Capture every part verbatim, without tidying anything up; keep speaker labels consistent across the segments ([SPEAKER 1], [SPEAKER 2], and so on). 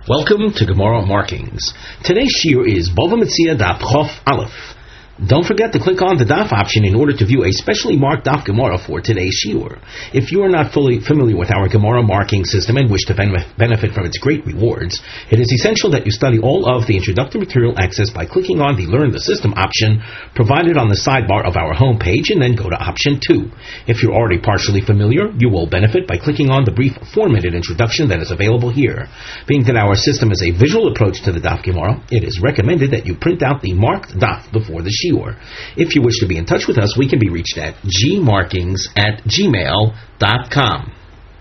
[SPEAKER 1] Welcome to Gemara Markings. Today's shiur is Bava Metzia Daf Chof Aleph. Don't forget to click on the Daf option in order to view a specially marked Daf Gemara for today's shiur. If you are not fully familiar with our Gemara marking system and wish to ben- benefit from its great rewards, it is essential that you study all of the introductory material accessed by clicking on the Learn the System option provided on the sidebar of our homepage and then go to option two. If you're already partially familiar, you will benefit by clicking on the brief four-minute introduction that is available here. Being that our system is a visual approach to the Daf Gemara, it is recommended that you print out the marked Daf before the shiur. If you wish to be in touch with us, we can be reached at gmarkings at gmail dot com.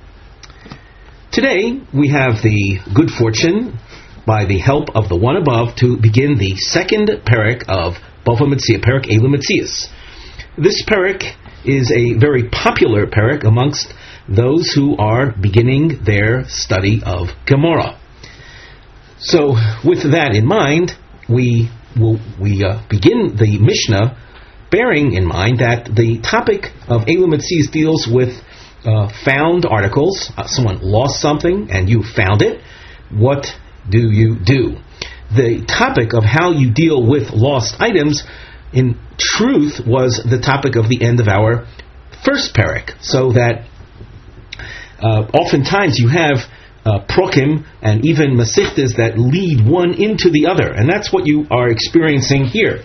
[SPEAKER 1] Today, we have the good fortune, by the help of the one above, to begin the second parak of Bava Metzia, parak Elu Metzias. This parak is a very popular parak amongst those who are beginning their study of Gemara. So, with that in mind, we will we uh, begin the Mishnah bearing in mind that the topic of Elu Metzias deals with uh, found articles. Uh, someone lost something and you found it. What do you do? The topic of how you deal with lost items, in truth, was the topic of the end of our first parak. So that uh, oftentimes you have Uh, prokim and even masichtas that lead one into the other, and that's what you are experiencing here.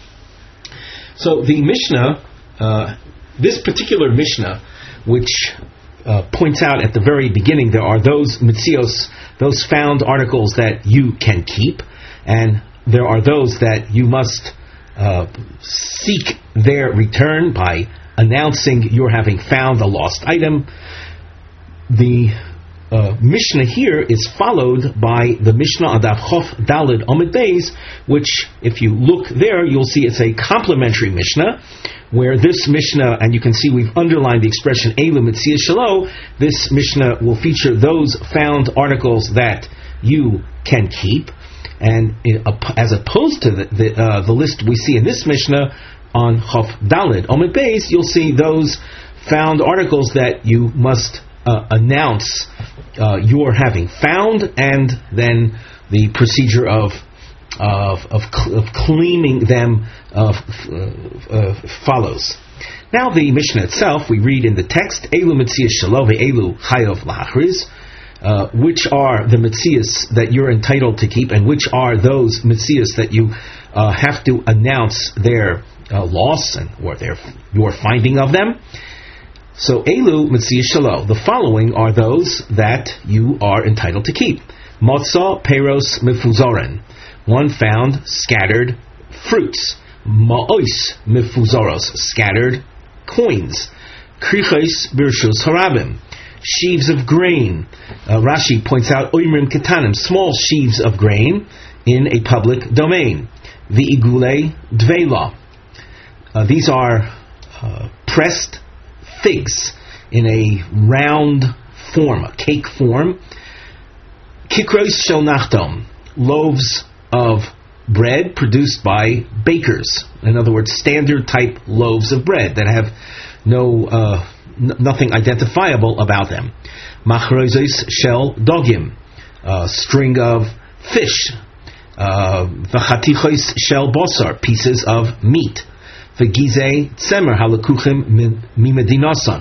[SPEAKER 1] So the Mishnah, uh, this particular Mishnah, which uh, points out at the very beginning, there are those mitzios, those found articles that you can keep, and there are those that you must uh, seek their return by announcing you're having found a lost item. The Uh, Mishnah here is followed by the Mishnah Adaf Chof Dalid Omid Beis, which, if you look there, you'll see it's a complementary Mishnah, where this Mishnah, and you can see we've underlined the expression Elu Metzias Shelo, this Mishnah will feature those found articles that you can keep, and uh, as opposed to the, the, uh, the list we see in this Mishnah on Chof Dalid Omid Beis, you'll see those found articles that you must Uh, announce uh, you're having found, and then the procedure of of of, cl- of claiming them uh, uh, uh, follows. Now the Mishnah itself, we read in the text, Elu Metzias Shelo ve'elu Chayov Lachriz, which are the Metzias that you're entitled to keep, and which are those Metzias that you uh, have to announce their uh, loss and or their your finding of them. So, Elu Metzias Shelo, the following are those that you are entitled to keep. Motza Peros Mifuzoren, one found scattered fruits. Ma'ois Mifuzoros, scattered coins. Krichos Birshus Harabim, sheaves of grain. Uh, Rashi points out Oimrim Ketanim, small sheaves of grain in a public domain. V'igule Dveila, uh, these are uh, pressed figs in a round form, a cake form. Kikros shel nachtom, loaves of bread produced by bakers. In other words, standard type loaves of bread that have no uh, n- nothing identifiable about them. Machrozos shel dogim, a string of fish. V'chatichos shel bosar, pieces of meat. V'gizei tzemer halakuchim mimedinasan,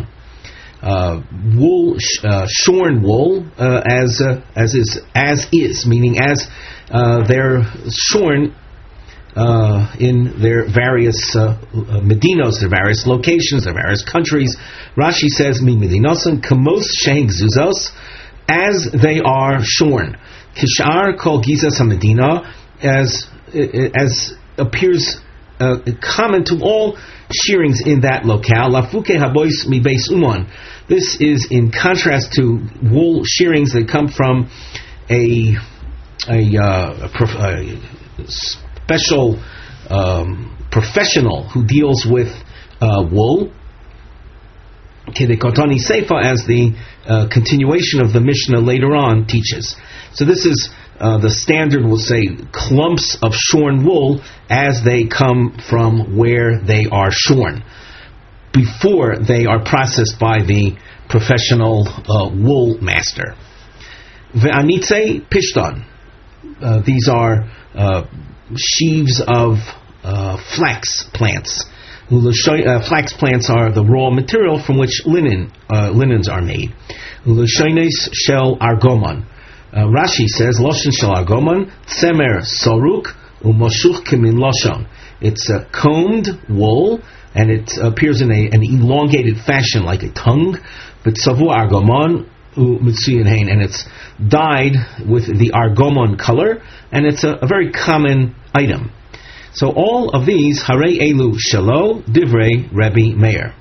[SPEAKER 1] wool, uh, shorn wool, uh, as uh, as is as is, meaning as uh, they're shorn uh, in their various uh, medinos, their various locations, their various countries. Rashi says mimedinasan kamos shein gzuzos, as they are shorn. Kishar kol gizas hamedina, as as appears Uh, common to all shearings in that locale. Lafuke habois mi beis umon. This is in contrast to wool shearings that come from a a, uh, a, prof- a special um, professional who deals with uh, wool. Kedekotani seifa, as the uh, continuation of the Mishnah later on teaches. So this is Uh, the standard will say clumps of shorn wool as they come from where they are shorn, before they are processed by the professional uh, wool master. Ve'anitze pishton. uh, these are uh, sheaves of uh, flax plants. Uh, flax plants are the raw material from which linen uh, linens are made. Ulashones shel argomon. Uh, Rashi says, Loshen shel argomon, tsemer soruk, umoshuch kimin loshon. It's a combed wool, and it appears in a, an elongated fashion like a tongue. But savu argomon umitsuyin hein, and it's dyed with the argomon color, and it's a, a very common item. So all of these, Harei Elu Shelo, Divrei Rebbe Meir.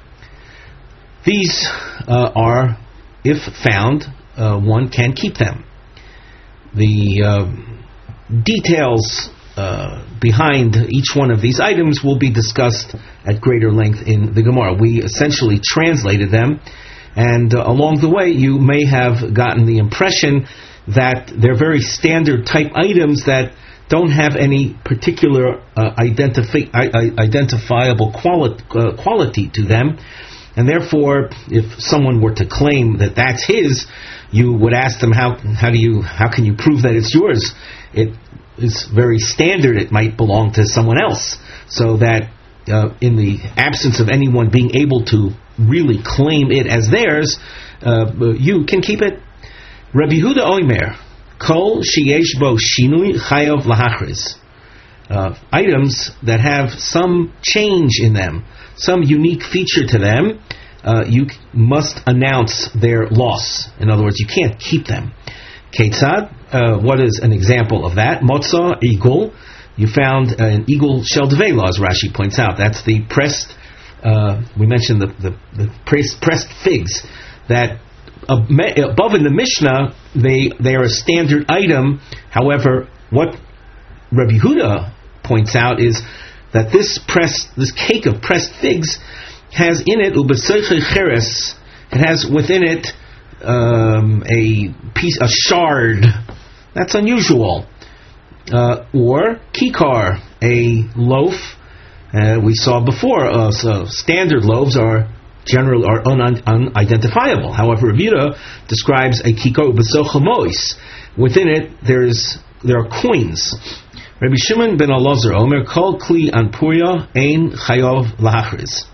[SPEAKER 1] These uh, are, if found, uh, one can keep them. The uh, details uh, behind each one of these items will be discussed at greater length in the Gemara. We essentially translated them, and uh, along the way you may have gotten the impression that they're very standard type items that don't have any particular uh, identifi- identifiable quali- uh, quality to them, and therefore, if someone were to claim that that's his, you would ask them, how how do you how can you prove that it's yours? It is very standard. It might belong to someone else, so that uh, in the absence of anyone being able to really claim it as theirs, uh, you can keep it. Rabbi Yehuda Oimer. Kol sheyesh bo shinui chayav lahachriz. Items that have some change in them, some unique feature to them, uh, you must announce their loss. In other words, you can't keep them. Ketzad, uh, what is an example of that? Motza, eagle. You found an eagle shel devela, as Rashi points out. That's the pressed, uh, we mentioned the, the, the pressed, pressed figs that above in the Mishnah, they they are a standard item. However, what Rabbi Yehuda points out is that this pressed, this cake of pressed figs has in it ubeseichei cheres. It has within it um, a piece, a shard. That's unusual. Uh, or kikar, a loaf. Uh, we saw before. Uh, so standard loaves are. General are un- unidentifiable. However, Rav Yehuda describes a kikar b'sochamois. Within it, there's there are coins. Rabbi Shimon ben Elazar Omer kol kli anpuria ein chayov lahachriz.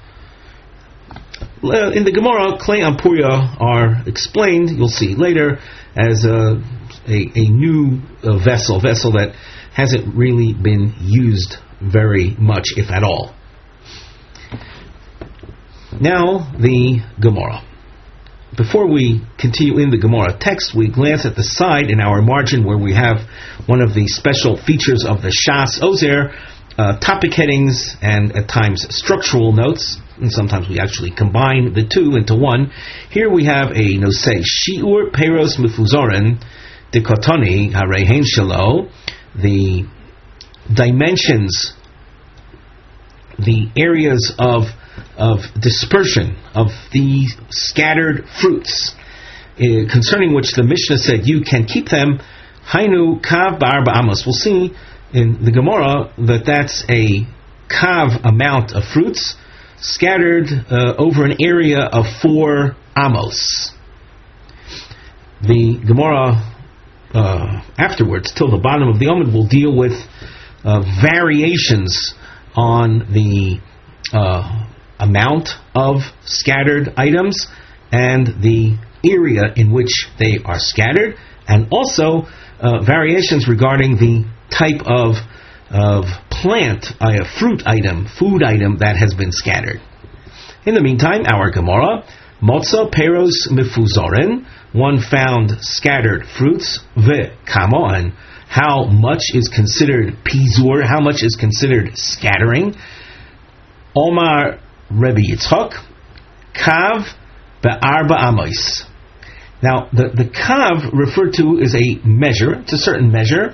[SPEAKER 1] In the Gemara, clay ampuria are explained. You'll see later as a a, a new uh, vessel, vessel that hasn't really been used very much, if at all. Now, the Gemara. Before we continue in the Gemara text, we glance at the side in our margin where we have one of the special features of the Shas Ozer, uh, topic headings and at times structural notes, and sometimes we actually combine the two into one. Here we have a nosei, Shiur Peros Mifuzoren Dikotoni Harehen Shelo, the dimensions, the areas of of dispersion of the scattered fruits, uh, concerning which the Mishnah said you can keep them. Hainu kav ba'arba amos. We'll see in the Gemara that that's a kav amount of fruits scattered uh, over an area of four amos. The Gemara uh, afterwards, till the bottom of the Omid, will deal with uh, variations on the uh, amount of scattered items and the area in which they are scattered, and also uh, variations regarding the type of of plant, a fruit item, food item that has been scattered. In the meantime, our Gemara, Motza Peros Mifuzoren, one found scattered fruits, Ve Kamo, and how much is considered pizur, how much is considered scattering. Omar Rebbe Yitzchak, Kav be'arba amos. Now, the, the Kav referred to is a measure, it's a certain measure.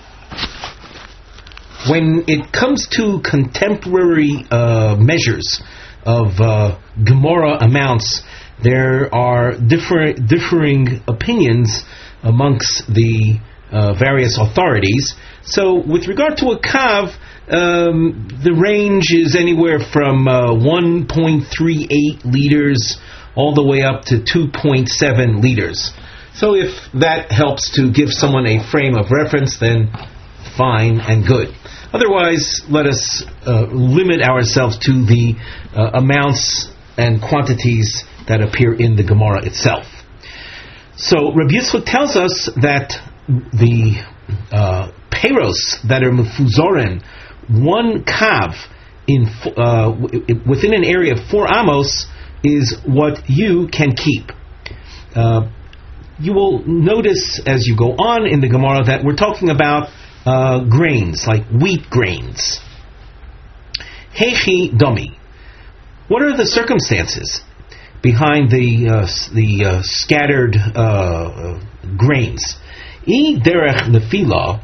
[SPEAKER 1] When it comes to contemporary uh, measures of uh, Gemara amounts, there are different differing opinions amongst the uh, various authorities. So, with regard to a Kav, Um, the range is anywhere from uh, one point three eight liters all the way up to two point seven liters. So if that helps to give someone a frame of reference, then fine and good. Otherwise, let us uh, limit ourselves to the uh, amounts and quantities that appear in the Gemara itself. So Rabbi Yitzchak tells us that the uh, peros that are mefuzoren, one kav in uh, within an area of four amos, is what you can keep. Uh, you will notice as you go on in the Gemara that we're talking about uh, grains, like wheat grains. Heichi domi. What are the circumstances behind the uh, the uh, scattered uh, grains? I derech nefila.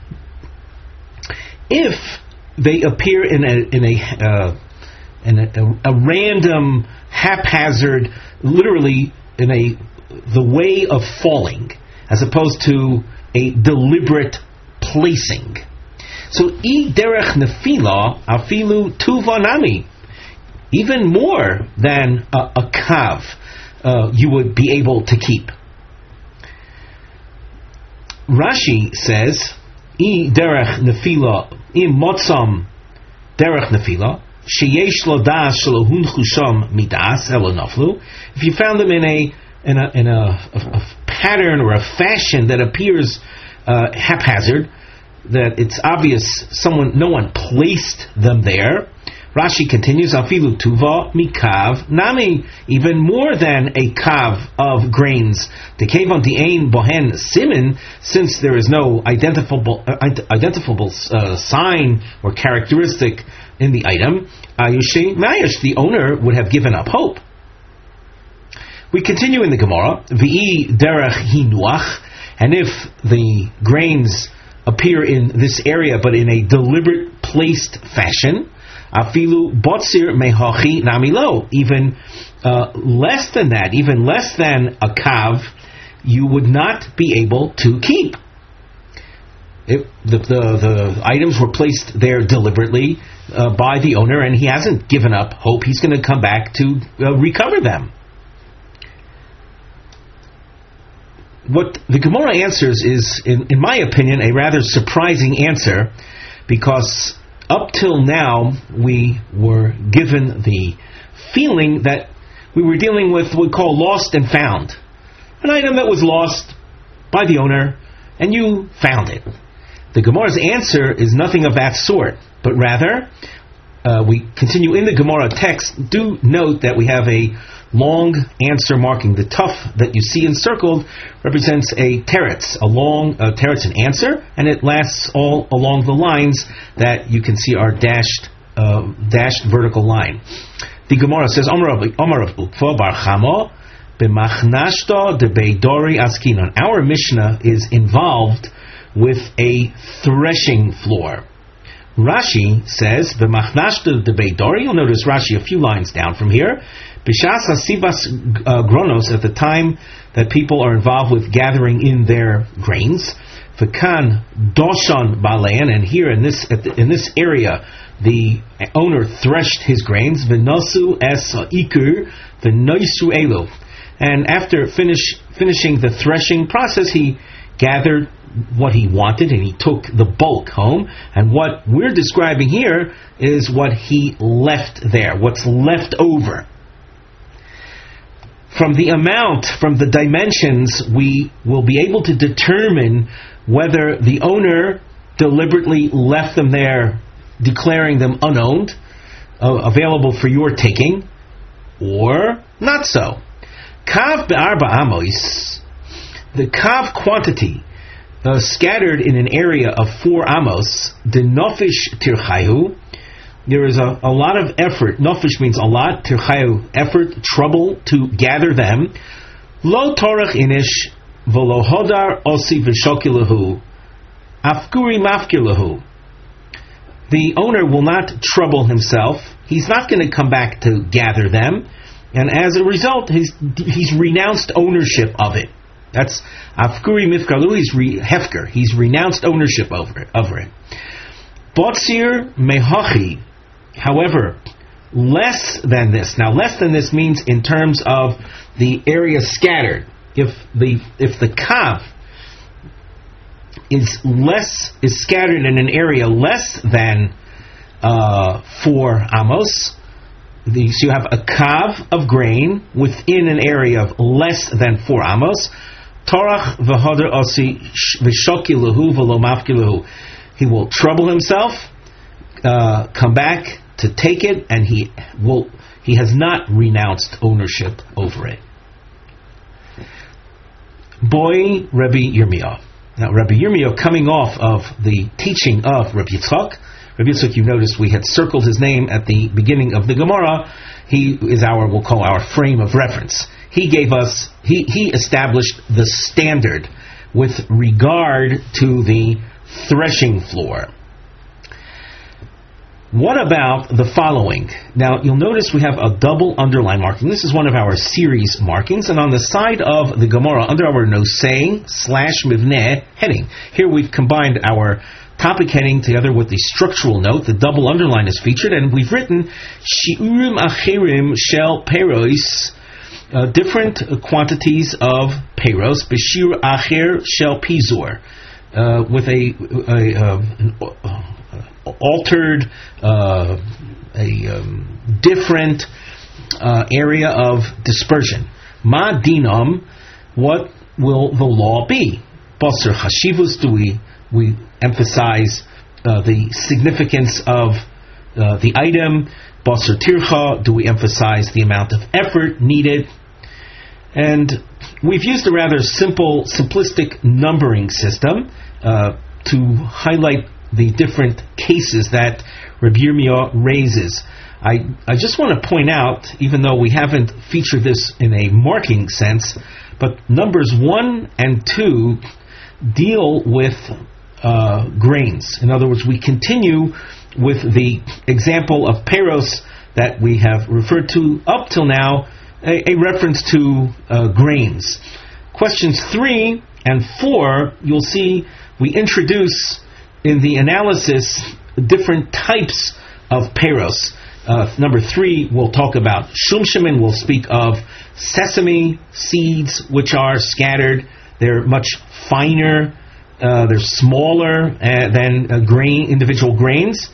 [SPEAKER 1] If they appear in a in a uh, in a, a random, haphazard, literally in a the way of falling, as opposed to a deliberate placing. So, I derech nefila afilu tuva nami, even more than a, a kav uh, you would be able to keep. Rashi says, I derech nefila im motzam derech nefila sheyesh lo das shelo hunchu sham midas elo naflu. If you found them in a in a in a, a, a pattern or a fashion that appears uh, haphazard, that it's obvious someone no one placed them there. Rashi continues, afilu tuva mikav nami, even more than a kav of grains. The kevon ein bohen simin, since there is no identifiable uh, identifiable uh, sign or characteristic in the item, ayushi mayash, the owner would have given up hope. We continue in the Gemara, v'i derech hinuach, and if the grains appear in this area but in a deliberate placed fashion, afilu botzir mehachi namilo, even uh, less than that, even less than a kav, you would not be able to keep. It, the, the, the items were placed there deliberately uh, by the owner, and he hasn't given up hope. He's going to come back to uh, recover them. What the Gemara answers is, in, in my opinion, a rather surprising answer, because up till now we were given the feeling that we were dealing with what we call lost and found. An item that was lost by the owner, and you found it. The Gemara's answer is nothing of that sort, but rather, uh, we continue in the Gemara text. Do note that we have a long answer marking. The tuf that you see encircled represents a teretz, a long uh, teretz, an answer, and it lasts all along the lines that you can see are dashed, uh, dashed vertical line. The Gemara says, Amar Rav Ukva bar Chama b'machnashta de beidori askinon. Our Mishnah is involved with a threshing floor. Rashi says, b'machnashta de beidori. You'll notice Rashi a few lines down from here. B'shas hasivas gronos, at the time that people are involved with gathering in their grains. V'kan doshan balean, and here in this at the, in this area, the owner threshed his grains. V'nosu es ikur v'noisu elu, and after finish finishing the threshing process, he gathered what he wanted and he took the bulk home. And what we're describing here is what he left there, what's left over. From the amount, from the dimensions, we will be able to determine whether the owner deliberately left them there, declaring them unowned, uh, available for your taking, or not so. Kav be'arba amos, the kav quantity uh, scattered in an area of four amos, the nofish tirchayu, there is a, a lot of effort. Nofish means a lot. Tirchayu, effort, trouble to gather them. Lo torach inish v'lo hodar osi v'shokilahu afkuri mafkilahu. The owner will not trouble himself. He's not going to come back to gather them, and as a result, he's he's renounced ownership of it. That's afkuri mifkalu. He's re, hefker. He's renounced ownership over it. Over it. Botzir mehachi. However, less than this. Now, less than this means in terms of the area scattered. if the if the kav is less is scattered in an area less than uh, four amos, the, so you have a kav of grain within an area of less than four amos. Torach v'hoder osi v'shokilahu v'lo mafkilahu. He will trouble himself, uh, come back to take it, and he will. He has not renounced ownership over it. Boy, Rabbi Yirmiyah. Now, Rabbi Yirmiyah, coming off of the teaching of Rabbi Yitzchak, Rabbi Yitzchak, you notice we had circled his name at the beginning of the Gemara. He is our, we'll call our frame of reference. He gave us, he, he established the standard with regard to the threshing floor. What about the following? Now, you'll notice we have a double underline marking. This is one of our series markings, and on the side of the Gemara, under our nosei slash mivneh heading, here we've combined our topic heading together with the structural note. The double underline is featured, and we've written shiurim achirim shel peros, uh, different quantities of peros, b'shir acher shel pizur, uh, with a, a uh, an, uh, altered, uh, a um, different uh, area of dispersion. Ma dinam, what will the law be? Basar chashivus, do we we emphasize uh, the significance of uh, the item? Basar tircha, do we emphasize the amount of effort needed? And we've used a rather simple, simplistic numbering system uh, to highlight the different cases that Rabbi Yirmiyah raises. I, I just want to point out, even though we haven't featured this in a marking sense, but numbers one and two deal with uh, grains. In other words, we continue with the example of peros that we have referred to up till now, a, a reference to uh, grains. Questions three and four, you'll see we introduce in the analysis different types of peros. Uh, number three, we'll talk about shumshimin. We'll speak of sesame seeds, which are scattered. They're much finer. Uh, they're smaller uh, than uh, grain, individual grains.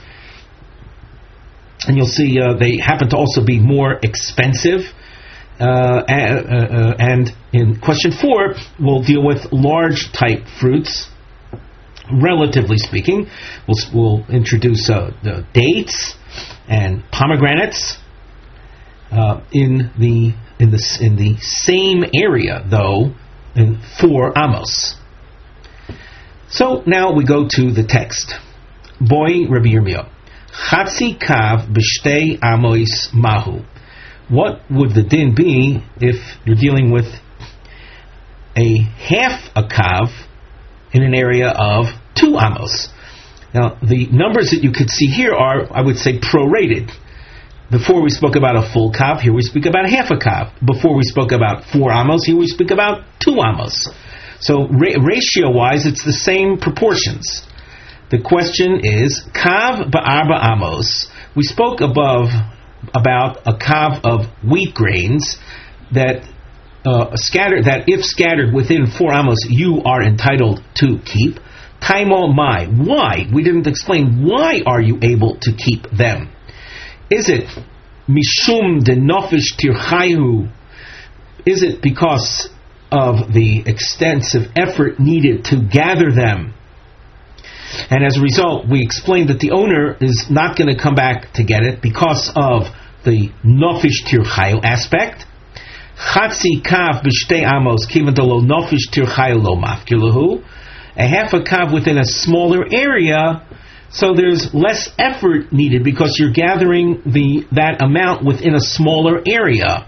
[SPEAKER 1] And you'll see uh, they happen to also be more expensive. Uh, and, uh, and in question four, we'll deal with large type fruits. Relatively speaking, we'll, we'll introduce uh, the dates and pomegranates uh, in the in the in the same area, though, in four amos. So now we go to the text. Boy, Rabbi Yirmiyah, chatzi kav b'shtei amos mahu. What would the din be if you're dealing with a half a kav in an area of two amos? Now, the numbers that you could see here are, I would say, prorated. Before we spoke about a full kav, here we speak about half a kav. Before we spoke about four amos, here we speak about two amos. So, ra- ratio-wise, it's the same proportions. The question is, kav ba'arba amos. We spoke above about a kav of wheat grains that Uh, scattered, that if scattered within four amos, you are entitled to keep. Taimo mai. Why? We didn't explain why are you able to keep them. Is it mishum de nofish tirchayu? Is it because of the extensive effort needed to gather them? And as a result, we explained that the owner is not going to come back to get it because of the nofish tirchayu aspect. Chatzi kav b'shtei amos kivan lo nofish tirchayu lo mafkilahu. A half a kav within a smaller area, so there's less effort needed because you're gathering the that amount within a smaller area.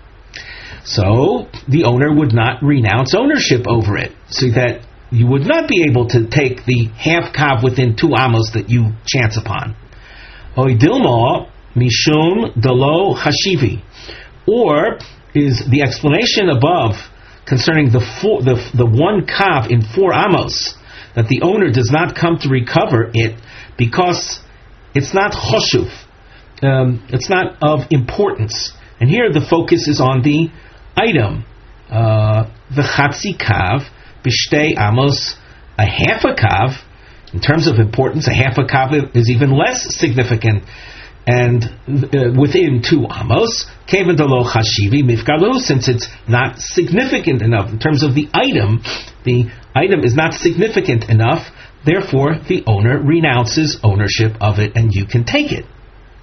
[SPEAKER 1] So the owner would not renounce ownership over it, so that you would not be able to take the half kav within two amos that you chance upon. Oidilma mishum delo hashivi, or is the explanation above concerning the four, the the one kav in four amos, that the owner does not come to recover it because it's not choshuv, um, it's not of importance. And here the focus is on the item. Uh, v'chatzi kav b'shtei amos, a half a kav. In terms of importance, a half a kav is even less significant. And uh, within two amos, kevan delo chashivi mifkalu, since it's not significant enough in terms of the item, the item is not significant enough. Therefore, the owner renounces ownership of it, and you can take it.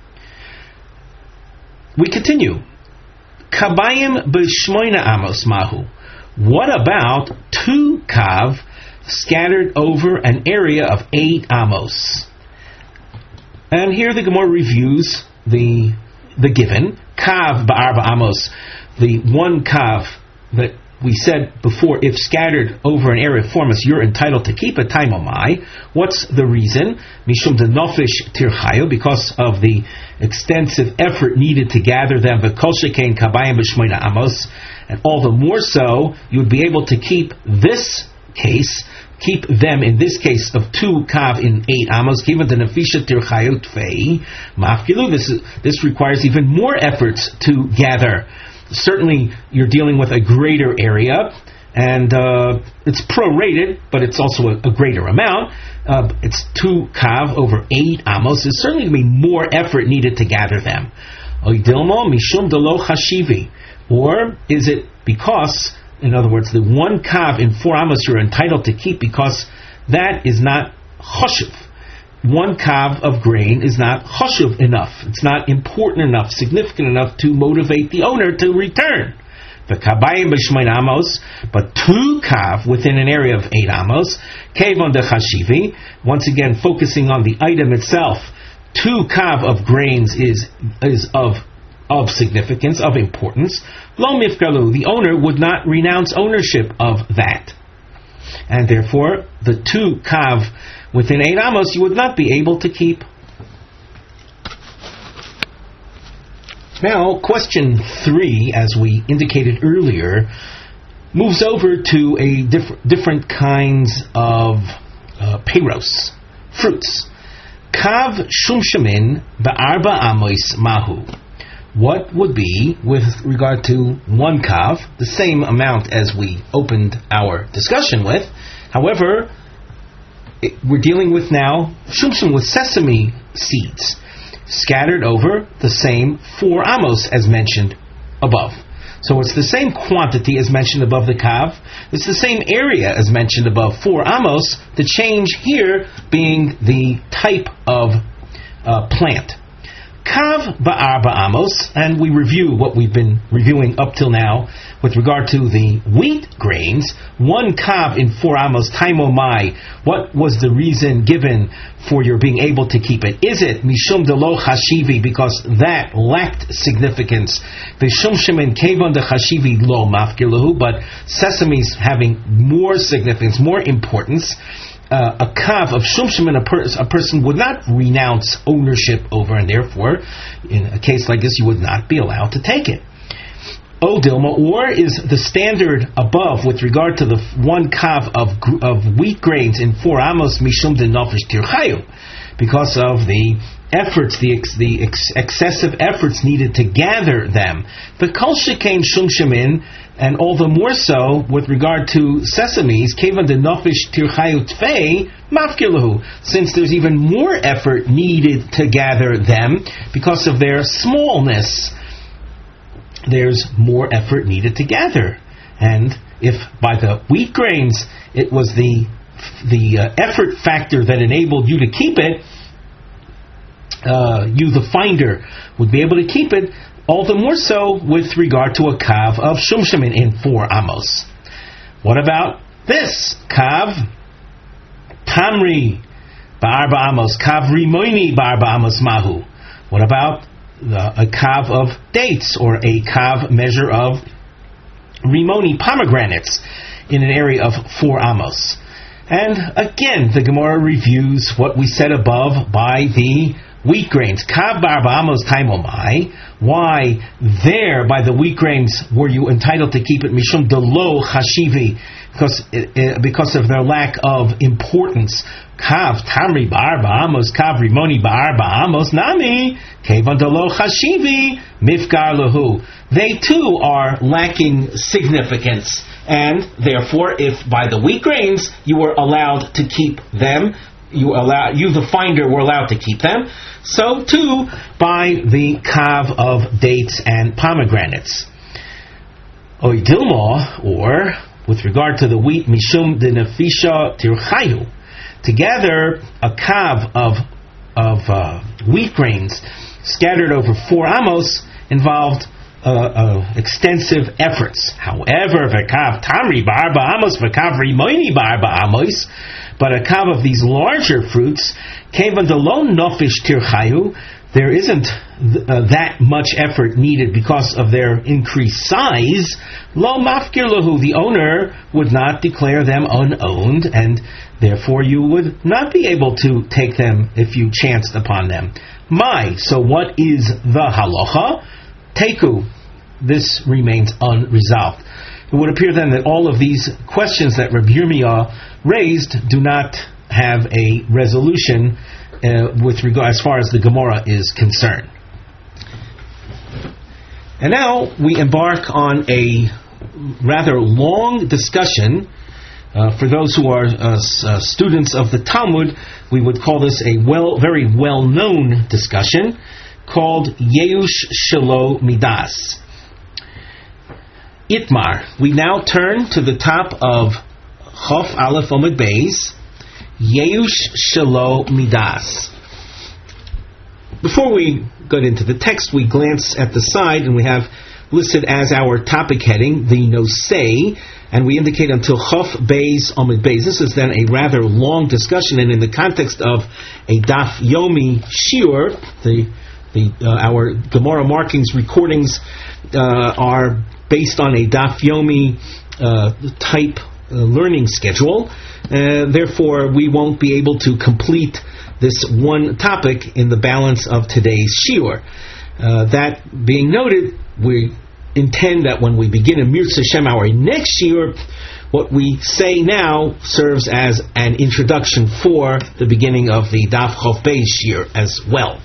[SPEAKER 1] We continue. Kabayim b'shmoina amos mahu. What about two kav scattered over an area of eight amos? And here the Gemara reviews the the given. Kav ba'arba amos, the one kav that we said before, if scattered over an area of four amos, you're entitled to keep it. Taimomai. What's the reason? Mishum de nofish tirchayu, because of the extensive effort needed to gather them. V'kol shekain kabayim b'shmoina amos, and all the more so, you would be able to keep this case. Keep them in this case of two kav in eight amos. Given the nefisha tirchayut fei mafkilu, this is, this requires even more efforts to gather. Certainly, you're dealing with a greater area, and uh, it's prorated, but it's also a, a greater amount. Uh, it's two kav over eight amos. There's certainly going to be more effort needed to gather them. Oidilmo mishum delo chashivi, or is it because, in other words, the one kav in four amos you're entitled to keep because that is not choshev. One kav of grain is not choshev enough. It's not important enough, significant enough to motivate the owner to return. The kabayim b'shmoin amos, but two kav within an area of eight amos, kevon de chashivi, once again focusing on the item itself, two kav of grains is is of of significance, of importance. Lo mifkalu, the owner would not renounce ownership of that. And therefore, the two kav within eight amos you would not be able to keep. Now, question three, as we indicated earlier, moves over to a diff- different kinds of uh, peiros, fruits. Kav shumshamin ba'arba amos mahu. What would be, with regard to one kav, the same amount as we opened our discussion with. However, it, we're dealing with now shumshim, with sesame seeds, scattered over the same four amos as mentioned above. So it's the same quantity as mentioned above the kav. It's the same area as mentioned above four amos. The change here being the type of uh, plant. Kav ba'arba amos, and we review what we've been reviewing up till now with regard to the wheat grains. One kav in four amos, taimo mai. What was the reason given for your being able to keep it? Is it mishum de lo chashivi, because that lacked significance? V'shum shemen kevon de chashivi lo mafkilahu, but sesames having more significance, more importance. Uh, a kav of shumshim, a, per- a person would not renounce ownership over, and therefore, in a case like this, you would not be allowed to take it. O Dilma, or is the standard above with regard to the one kav of of wheat grains in four amos mishum de nofesh tirchayu, because of the efforts, the ex, the ex, excessive efforts needed to gather them. The kol shekain shumshimin, and all the more so with regard to sesames, kevan de nofesh tirchayu tfei mafkilahu, since there's even more effort needed to gather them because of their smallness. There's more effort needed to gather, and if by the wheat grains it was the the uh, effort factor that enabled you to keep it, uh, you the finder would be able to keep it. All the more so with regard to a kav of shumshamin in four amos. What about this kav tamri ba'arba amos, kav rimoini ba'arba amos mahu? What about The, a kav of dates, or a kav measure of rimoni, pomegranates, in an area of four amos? And again, the Gemara reviews what we said above by the wheat grains. Kav ba'arba amos taimomai. Why there by the wheat grains were you entitled to keep it? Mishum delo chashivi, because because of their lack of importance. Kav tamri ba'arba amos, kav rimoni ba'arba amos nami, kevan delo chashivi mifgar lahu. They too are lacking significance, and therefore, if by the wheat grains you were allowed to keep them, you allow you the finder were allowed to keep them, so too by the kav of dates and pomegranates. Oidilma, or with regard to the wheat, mishum de nefisha tirchayu. Together, a kav of of uh, wheat grains scattered over four amos involved uh, uh, extensive efforts. However, v'kav tamri ba'arba amos v'kav rimoini ba'arba amos, but a kav of these larger fruits, kevan delo nofish tirchayu, there isn't th- uh, that much effort needed because of their increased size. Lo mafkir lahu, the owner would not declare them unowned, and therefore you would not be able to take them if you chanced upon them. My, so what is the halacha? Teku, this remains unresolved. It would appear then that all of these questions that Rabbi Yirmiyah raised do not have a resolution uh, with regard as far as the Gemara is concerned. And now we embark on a rather long discussion. Uh, for those who are uh, uh, students of the Talmud, we would call this a well, very well-known discussion called Yeush Shelo Midas. Itmar. We now turn to the top of Chof Aleph Omid Beis, Yeush Shelo Midas. Before we get into the text, we glance at the side, and we have listed as our topic heading the Nosei, and we indicate until Chof Beis Omid Beis. This is then a rather long discussion, and in the context of a Daf Yomi Shiur, the the uh, our Gemara markings recordings uh, are based on a Daf Yomi uh, type uh, learning schedule. Uh, therefore, we won't be able to complete this one topic in the balance of today's shiur. Uh, that being noted, we intend that when we begin a Mirz Hashem, our next shiur, what we say now serves as an introduction for the beginning of the Daf Chof Beis shiur as well.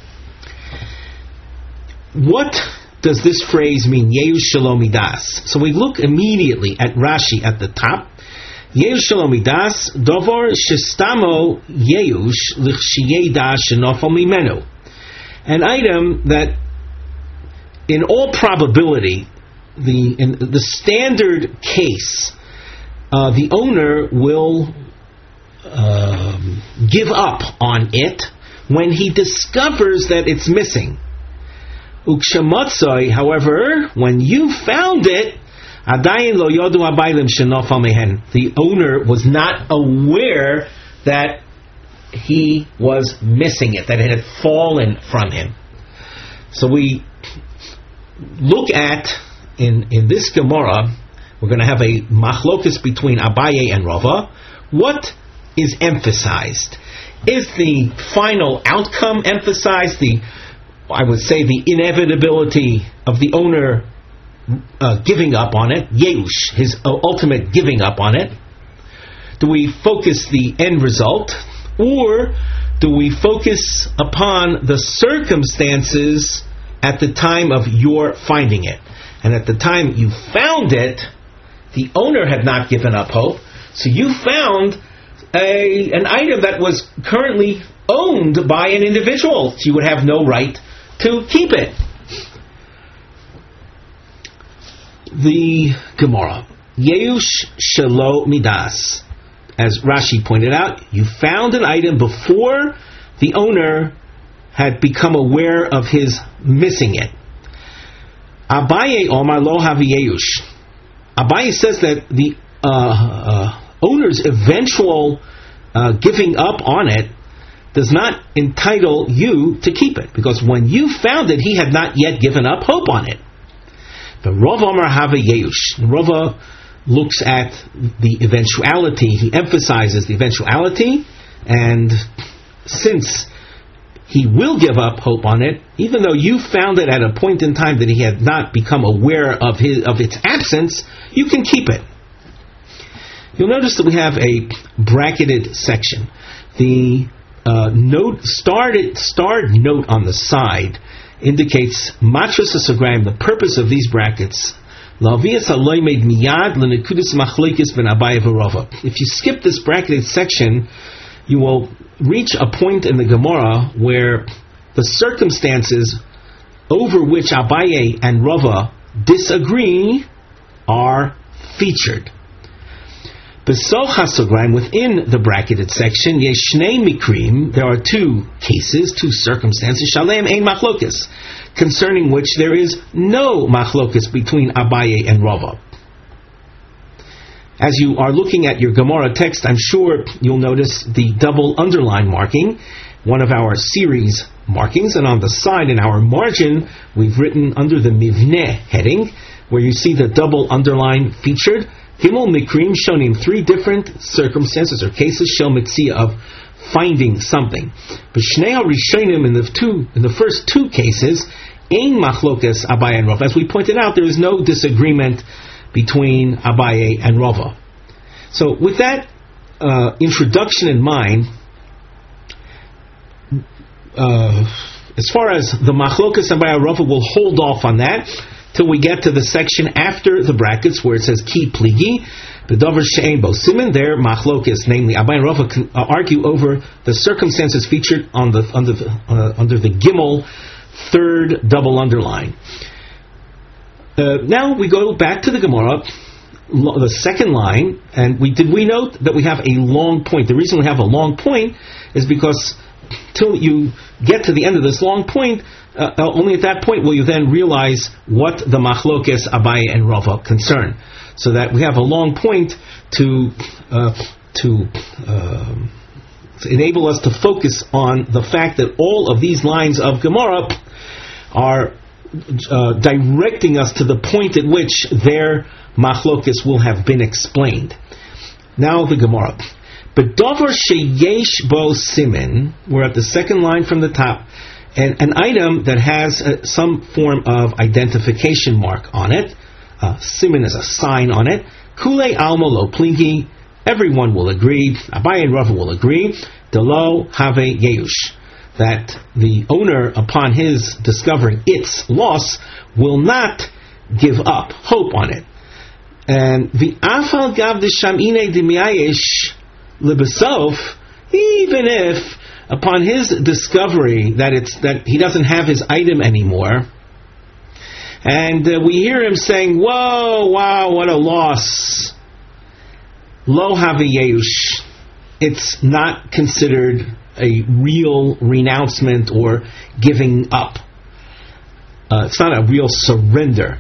[SPEAKER 1] What does this phrase mean, Yeush Shelo Midas? So we look immediately at Rashi at the top. Yeush Shelo Midas, Dovor Shestamo Yeush L'chshiyeda Shenofal Mimenu. An item that, in all probability, the in the standard case, uh, the owner will um, give up on it when he discovers that it's missing. Ukshamatzai, however, when you found it, adayin lo yodu abaylim shenofal mehen. The owner was not aware that he was missing it, that it had fallen from him. So we look at, in, in this Gemara, we're going to have a machlokus between Abaye and Rava. What is emphasized? Is the final outcome emphasized? The I would say the inevitability of the owner uh, giving up on it, Yeush, his uh, ultimate giving up on it? Do we focus the end result, or do we focus upon the circumstances at the time of your finding it? And at the time you found it, the owner had not given up hope, so you found a, an item that was currently owned by an individual, so you would have no right to keep it. The Gemara, Yeush Shelo Midas, as Rashi pointed out, you found an item before the owner had become aware of his missing it. Abaye Omar Lo Havi Yeush. Abaye says that the uh, uh, owner's eventual uh, giving up on it does not entitle you to keep it, because when you found it, he had not yet given up hope on it. The Rav Amar Hava Yeush. Rava looks at the eventuality. He emphasizes the eventuality, and since he will give up hope on it, even though you found it at a point in time that he had not become aware of his of its absence. You can keep it. You'll notice that we have a bracketed section. The uh, note starred starred note on the side indicates matras hasagrayim, the purpose of these brackets. If you skip this bracketed section, you will reach a point in the Gemara where the circumstances over which Abaye and Rava disagree are featured. Besoch hasagrayim, within the bracketed section, yeshnei mikrim, there are two cases, two circumstances, shaleim ein machlokas, concerning which there is no machlokas between Abaye and Rava. As you are looking at your Gemara text, I'm sure you'll notice the double underline marking, one of our series markings, and on the side in our margin, we've written under the Mivneh heading, where you see the double underline featured, Gimel Mikrim Shonim, three different circumstances or cases, Shel Mitzia, of finding something. But Shnei HaRishonim, in the two, in the first two cases, Ein Machlokas Abaye and Rava. As we pointed out, there is no disagreement between Abaye and Rava. So, with that uh, introduction in mind, uh, as far as the Machlokas Abaye and Rava, we'll hold off on that till we get to the section after the brackets where it says Ki Pligi, B'Dover She'ein Bo Siman. There, Machlokas, namely Abaye and Rava, can uh, argue over the circumstances featured on the under the uh, under the Gimel third double underline. Uh, now we go back to the Gemara, lo- the second line, and we did we note that we have a long point. The reason we have a long point is because till you get to the end of this long point, uh, only at that point will you then realize what the Machlokes Abaye and Rava concern. So that we have a long point to uh, to, uh, to enable us to focus on the fact that all of these lines of Gemara are Uh, directing us to the point at which their machlokes will have been explained. Now the Gemara. But davar sheyesh bo simin, we're at the second line from the top, and an item that has uh, some form of identification mark on it. Uh, simin is a sign on it. Kule alma lo plingi, everyone will agree, Abaye and Rava will agree, delo have yeush, that the owner, upon his discovering its loss, will not give up hope on it. And the afal gav de shamine de miayish libesof, even if upon his discovery that it's that he doesn't have his item anymore, and uh, we hear him saying, "Whoa, wow, what a loss!" Lo haviyeush, it's not considered a real renouncement or giving up. Uh, it's not a real surrender.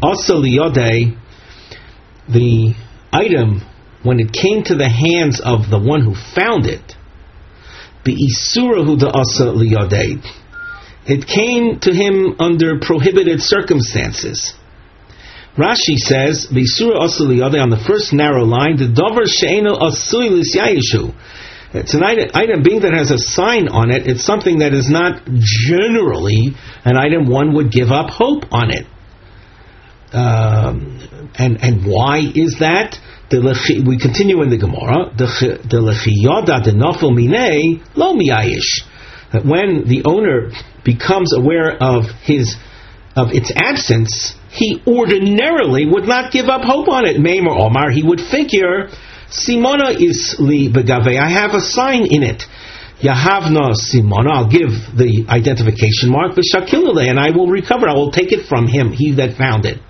[SPEAKER 1] The item, when it came to the hands of the one who found it, it came to him under prohibited circumstances. Rashi says, on the first narrow line, the davar she'eino asui l'syayishu. It's an item, item being that has a sign on it, it's something that is not generally an item one would give up hope on it. Um, and and why is that? We continue in the Gemara. That when the owner becomes aware of his of its absence, he ordinarily would not give up hope on it. Meim or Omar, he would figure, Simona is li begave, I have a sign in it. Yahavna Simona, I'll give the identification mark, but Shakilale, and I will recover, I will take it from him, he that found it.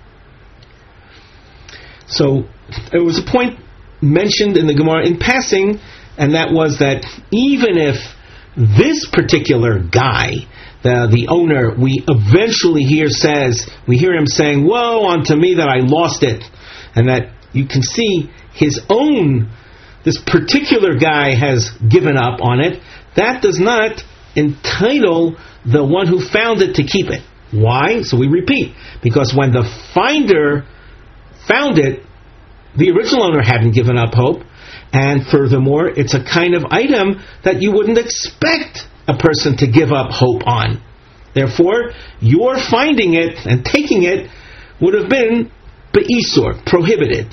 [SPEAKER 1] So, there was a point mentioned in the Gemara in passing, and that was that even if this particular guy, the, the owner, we eventually hear says, we hear him saying, woe unto me that I lost it, and that you can see his own, this particular guy has given up on it, that does not entitle the one who found it to keep it. Why? So we repeat, because when the finder found it, the original owner hadn't given up hope, and furthermore, it's a kind of item that you wouldn't expect a person to give up hope on. Therefore, your finding it and taking it would have been be'isur, prohibited.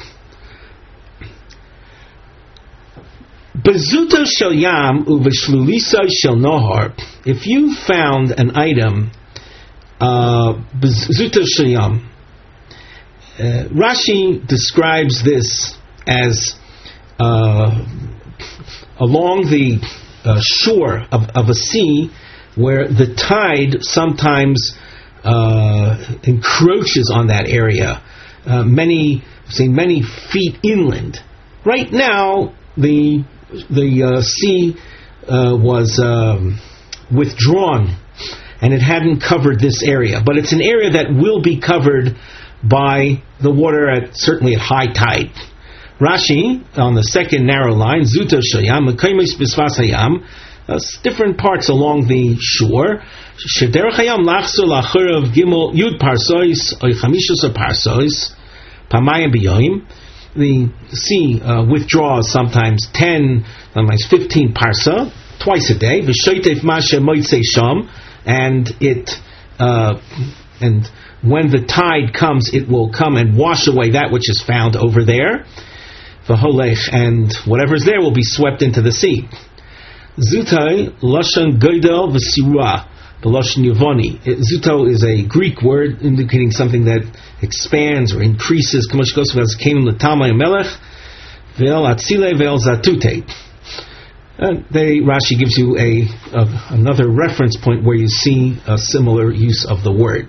[SPEAKER 1] Bezuto shel yam uveshlulisa shel nohar. If you found an item, uh, bezuto shel yam, uh, Rashi describes this as uh, along the uh, shore of, of a sea, where the tide sometimes uh, encroaches on that area, uh, many, say, many feet inland. Right now, the the uh, sea uh, was um, withdrawn, and it hadn't covered this area. But it's an area that will be covered by the water at certainly at high tide. Rashi on the second narrow line, Zuto Shayam, Mekaymis Bisvas Hayam. Uh, different parts along the shore. Shederach hayam lachzor lachurav gimel yud parsois or chamishus or parsois pamayim biyoim. The sea uh, withdraws sometimes ten, sometimes fifteen parsa twice a day. V'shoitev mashe moitzei sham, and it uh, and when the tide comes, it will come and wash away that which is found over there. V'holech, and whatever's there will be swept into the sea. Zutai, Lashon Goydel V'Sirua, the Lashon Yevoni. Zuto is a Greek word indicating something that expands or increases. Kamosh Kosov as Kanim L'Tamay Melech, Ve'el Atzile Ve'el Zatute. They, Rashi gives you a, a another reference point where you see a similar use of the word.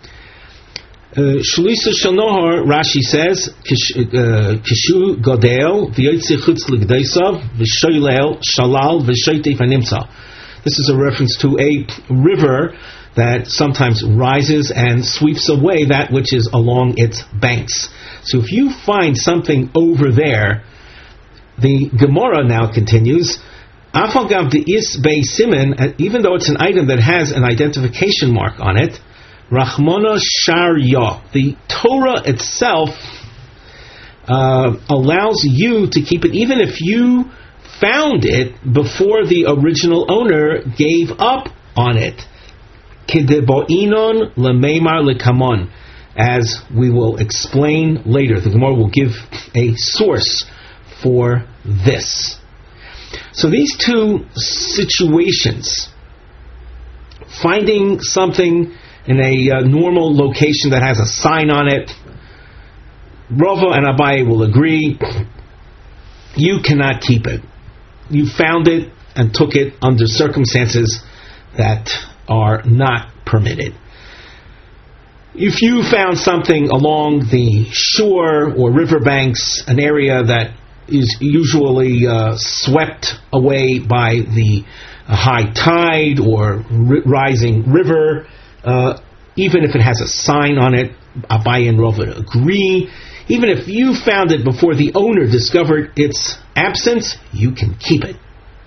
[SPEAKER 1] Shlisa Shel Nohar, Rashi says, Kishu Godel V'Yotzi Chutz L'Gdeisav V'Shoylel Shalal V'Shoytef Animsa. This is a reference to a river that sometimes rises and sweeps away that which is along its banks. So if you find something over there, the Gemara now continues, Afagav De'is Bei Simen, even though it's an item that has an identification mark on it, Rachmana Sharia, the Torah itself uh, allows you to keep it, even if you found it before the original owner gave up on it. Kideboinon lemeimar lekamon, as we will explain later. The Gemara will give a source for this. So these two situations, finding something in a uh, normal location that has a sign on it, Rava and Abaye will agree, you cannot keep it. You found it and took it under circumstances that are not permitted. If you found something along the shore or riverbanks, an area that is usually uh, swept away by the uh, high tide or ri- rising river, Uh, even if it has a sign on it, Abaye and Rava agree. Even if you found it before the owner discovered its absence, you can keep it.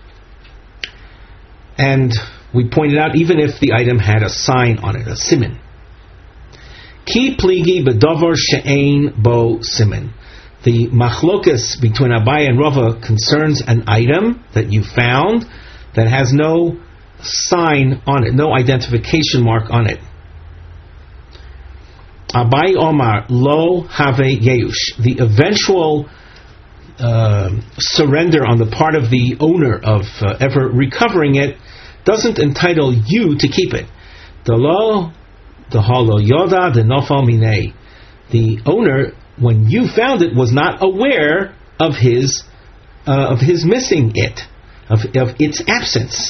[SPEAKER 1] And we pointed out, even if the item had a sign on it, a siman. Ki pligi bedavar she'ein bo siman. The machlokas between Abaye and Rava concerns an item that you found that has no sign on it, no identification mark on it. Abaye Omar lo have yeush. The eventual uh, surrender on the part of the owner of uh, ever recovering it doesn't entitle you to keep it. The lo, the halo yoda, the nofal minei. The owner, when you found it, was not aware of his uh, of his missing it, of of its absence.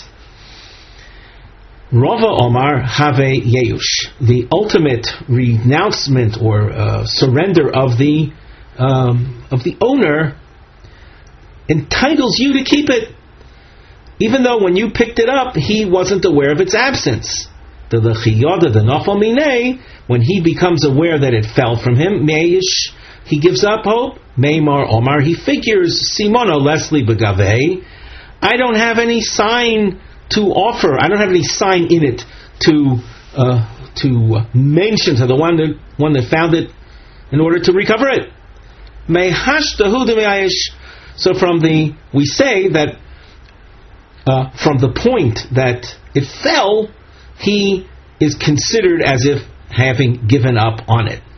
[SPEAKER 1] Rava Omar have yeush, the ultimate renouncement or uh, surrender of the um, of the owner entitles you to keep it, even though when you picked it up he wasn't aware of its absence. The lechiyada, the nafal minei, when he becomes aware that it fell from him, meish, he gives up hope. Meimar Omar, he figures simono lesli begavei, I don't have any sign to offer. I don't have any sign in it to uh, to mention to the one that one that found it in order to recover it. So from the we say that uh, from the point that it fell, he is considered as if having given up on it.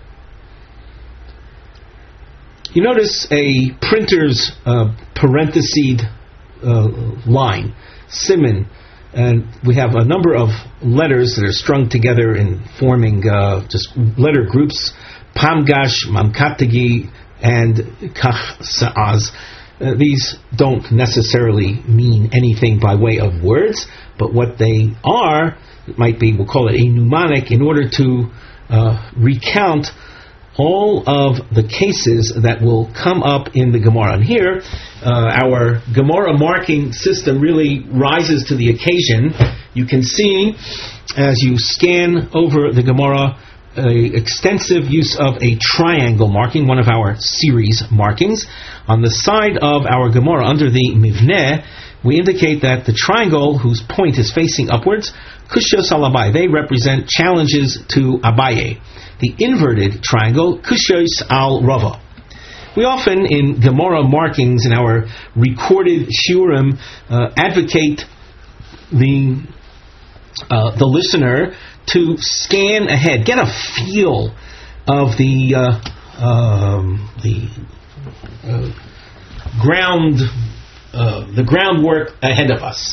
[SPEAKER 1] You notice a printer's uh, parenthesed uh, line, siman, and we have a number of letters that are strung together in forming uh, just letter groups, pamgash, mamkatagi, and kach sa'az. Uh, these don't necessarily mean anything by way of words, but what they are, it might be, we'll call it a mnemonic, in order to uh, recount all of the cases that will come up in the Gemara. And here, uh, our Gemara marking system really rises to the occasion. You can see, as you scan over the Gemara, an extensive use of a triangle marking, one of our series markings. On the side of our Gemara, under the Mivneh, we indicate that the triangle whose point is facing upwards, Kushos al Abaye, they represent challenges to Abaye. The inverted triangle, Kushos al Rava. We often, in Gemara markings, in our recorded shiurim, uh, advocate the uh, the listener to scan ahead, get a feel of the uh, um, the uh, ground uh, the groundwork ahead of us.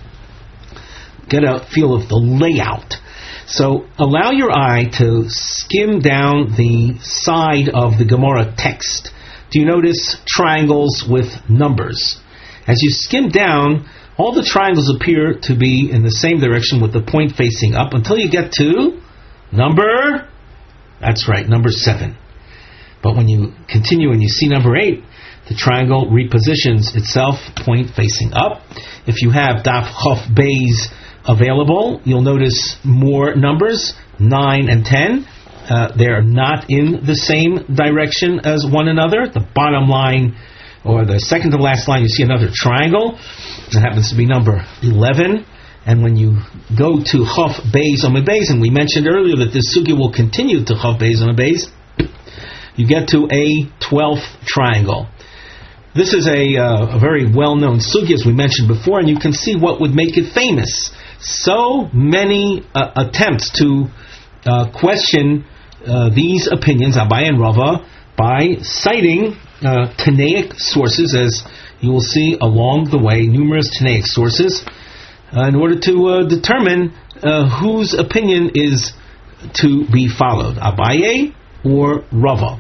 [SPEAKER 1] Get a feel of the layout. So allow your eye to skim down the side of the Gemara text. Do you notice triangles with numbers? As you skim down, all the triangles appear to be in the same direction with the point facing up until you get to number, that's right, number seven. But when you continue and you see number eight, the triangle repositions itself, point facing up. If you have Daf Chof Beis available, you'll notice more numbers, nine and ten. Uh, they're not in the same direction as one another. The bottom line, or the second to last line, you see another triangle. That happens to be number eleven. And when you go to Chof Beis Amud Beis, and we mentioned earlier that this sugya will continue to Chof Beis Amud Beis, you get to a twelfth triangle. This is a, uh, a very well-known sugya, as we mentioned before, and you can see what would make it famous. So many uh, attempts to uh, question uh, these opinions, Abaye and Rava, by citing uh, Tanaic sources, as you will see along the way, numerous Tanaic sources, uh, in order to uh, determine uh, whose opinion is to be followed, Abaye or Rava.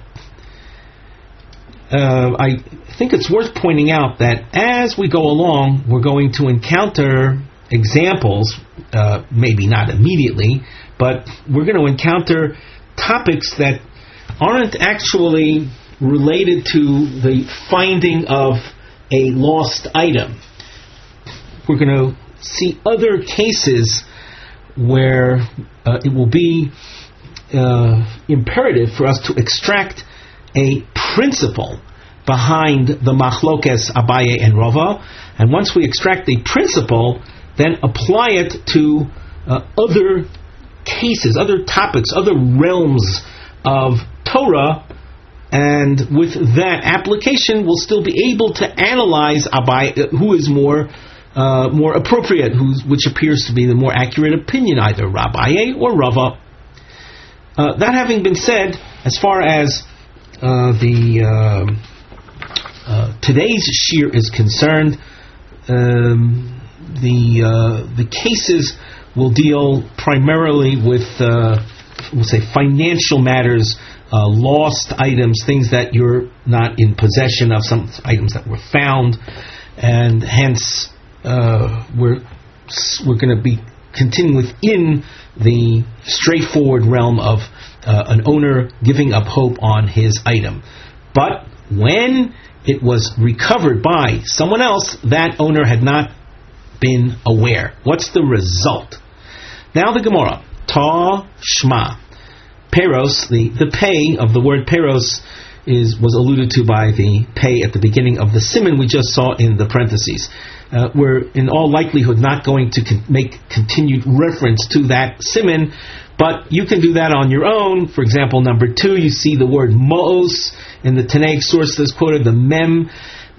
[SPEAKER 1] Uh, I think it's worth pointing out that as we go along, we're going to encounter examples, uh, maybe not immediately, but we're going to encounter topics that aren't actually related to the finding of a lost item. We're going to see other cases where uh, it will be uh, imperative for us to extract a principle behind the machlokes Abaye and Rava, and once we extract a principle, then apply it to uh, other cases, other topics, other realms of Torah, and with that application, we'll still be able to analyze Abaye, who is more uh, more appropriate, who's, which appears to be the more accurate opinion, either Abaye or Rava. Uh, that having been said, as far as uh, the uh, uh, today's shiur is concerned, um, the uh, the cases will deal primarily with uh, we'll say financial matters, uh, lost items, things that you're not in possession of, some items that were found, and hence uh, we're we're going to be continuing within the straightforward realm of uh, an owner giving up hope on his item. But when it was recovered by someone else, that owner had not been aware. What's the result? Now the Gemara, Ta Shma. Peros, the, the pay of the word peros is was alluded to by the pay at the beginning of the siman we just saw in the parentheses. Uh, we're in all likelihood not going to con- make continued reference to that siman, but you can do that on your own. For example, number two, you see the word mo'os in the Tanaic source that's quoted, the mem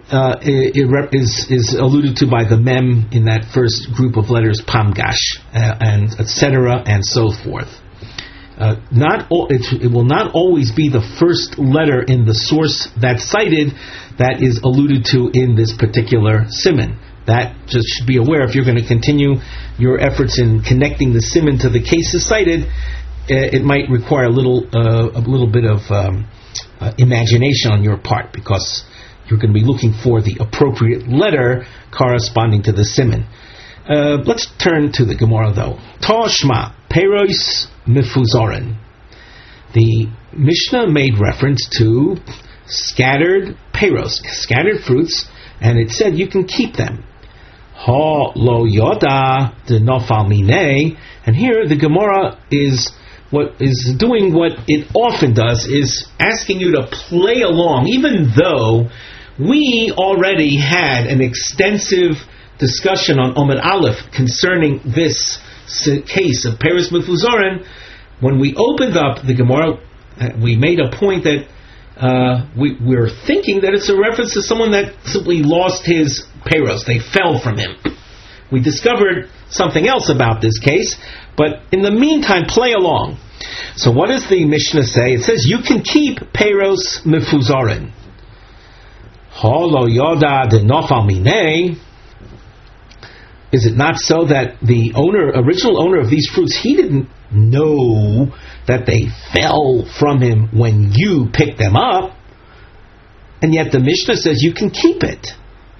[SPEAKER 1] uh, is is alluded to by the mem in that first group of letters, pamgash, uh, and et cetera, and so forth. Uh, not all, it, it will not always be the first letter in the source that's cited that is alluded to in this particular siman. That just should be aware if you're going to continue your efforts in connecting the siman to the cases cited. Uh, it might require a little uh, a little bit of um, uh, imagination on your part, because you're going to be looking for the appropriate letter corresponding to the siman. Uh, let's turn to the Gemara though. Toshma Peros Mifuzoren. The Mishnah made reference to scattered peros, scattered fruits, and it said you can keep them. Ha lo yoda de nofal mine. And here the Gemara is what is doing what it often does, is asking you to play along, even though we already had an extensive discussion on Omid Aleph concerning this case of Peros Mifuzoren. When we opened up the Gemara, we made a point that uh, we, we're thinking that it's a reference to someone that simply lost his Peros. They fell from him. We discovered something else about this case, but in the meantime, play along. So what does the Mishnah say? It says you can keep Peros Mifuzoren. Holo yoda de nofal mine. Is it not so that the owner, original owner of these fruits, he didn't know that they fell from him when you picked them up, and yet the Mishnah says you can keep it?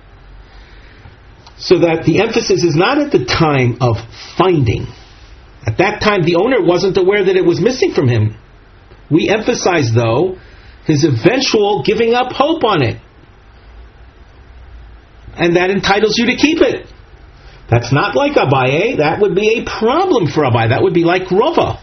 [SPEAKER 1] So that the emphasis is not at the time of finding. At that time, the owner wasn't aware that it was missing from him. We emphasize, though, his eventual giving up hope on it. And that entitles you to keep it. That's not like Abaye. That would be a problem for Abaye. That would be like Rava.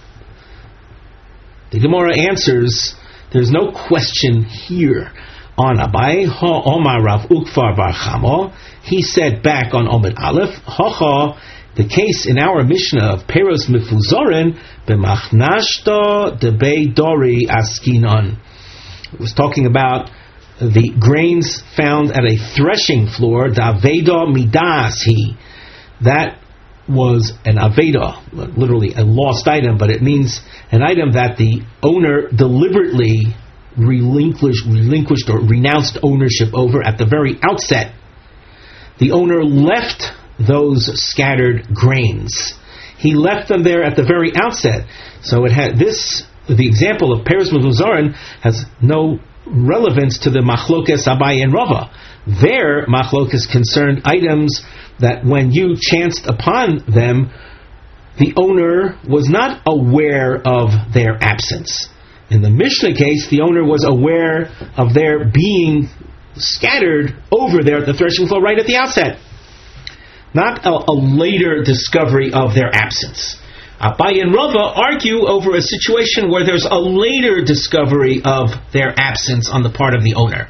[SPEAKER 1] The Gemara answers, there's no question here on Abaye. Ha Omar Rav Ukvar Bar Chamo. He said back on Omid Aleph, Ha ha, the case in our Mishnah of Peros Mifuzoren, b'machnashta debei dori askinon. It was talking about the grains found at a threshing floor, daveda midas he. That was an aveda, literally a lost item, but it means an item that the owner deliberately relinquished, relinquished or renounced ownership over at the very outset. The owner left those scattered grains. He left them there at the very outset. So it had this, the example of Peros Mifuzoren has no relevance to the Machlokes Abaye and Rava. Their Machlokes concerned items that when you chanced upon them, the owner was not aware of their absence. In the Mishnah case, the owner was aware of their being scattered over there at the threshing floor right at the outset. Not a, a later discovery of their absence. Abaye and Rava argue over a situation where there's a later discovery of their absence on the part of the owner.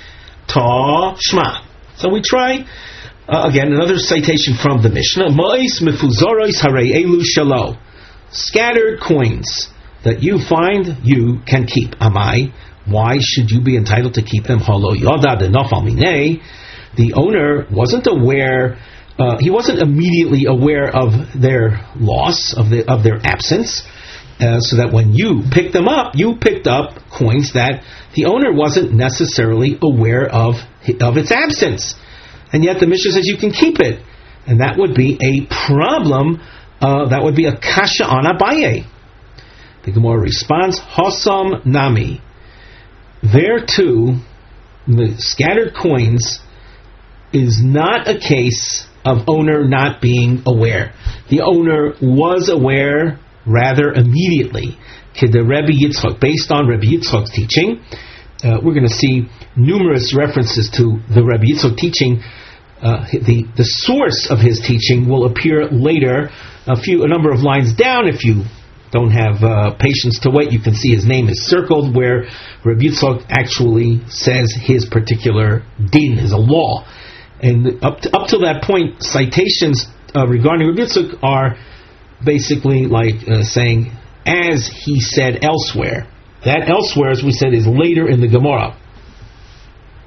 [SPEAKER 1] Ta Shma. So we try, uh, again, another citation from the Mishnah. Mois mifuzorois harei elu shalo. Scattered coins that you find, you can keep. Amai. Why should you be entitled to keep them? Holo yoda de nofal mine. The owner wasn't aware. Uh, he wasn't immediately aware of their loss, of the of their absence, uh, so that when you picked them up, you picked up coins that the owner wasn't necessarily aware of of its absence, and yet the Mishnah says you can keep it, and that would be a problem. Uh, that would be a kasha on Abaye. The Gemara responds, Hosam nami. There too, the scattered coins is not a case of owner not being aware. The owner was aware rather immediately. K'de Rebbe Yitzchok, based on Rebbe Yitzchok's teaching, uh, we're going to see numerous references to the Rebbe Yitzchok teaching. Uh, the the source of his teaching will appear later, a few a number of lines down. If you don't have uh, patience to wait, you can see his name is circled where Rebbe Yitzchok actually says his particular din is a law. And up to, up to that point, citations uh, regarding Rebbe Yitzchok are basically like uh, saying, as he said elsewhere. That elsewhere, as we said, is later in the Gemara.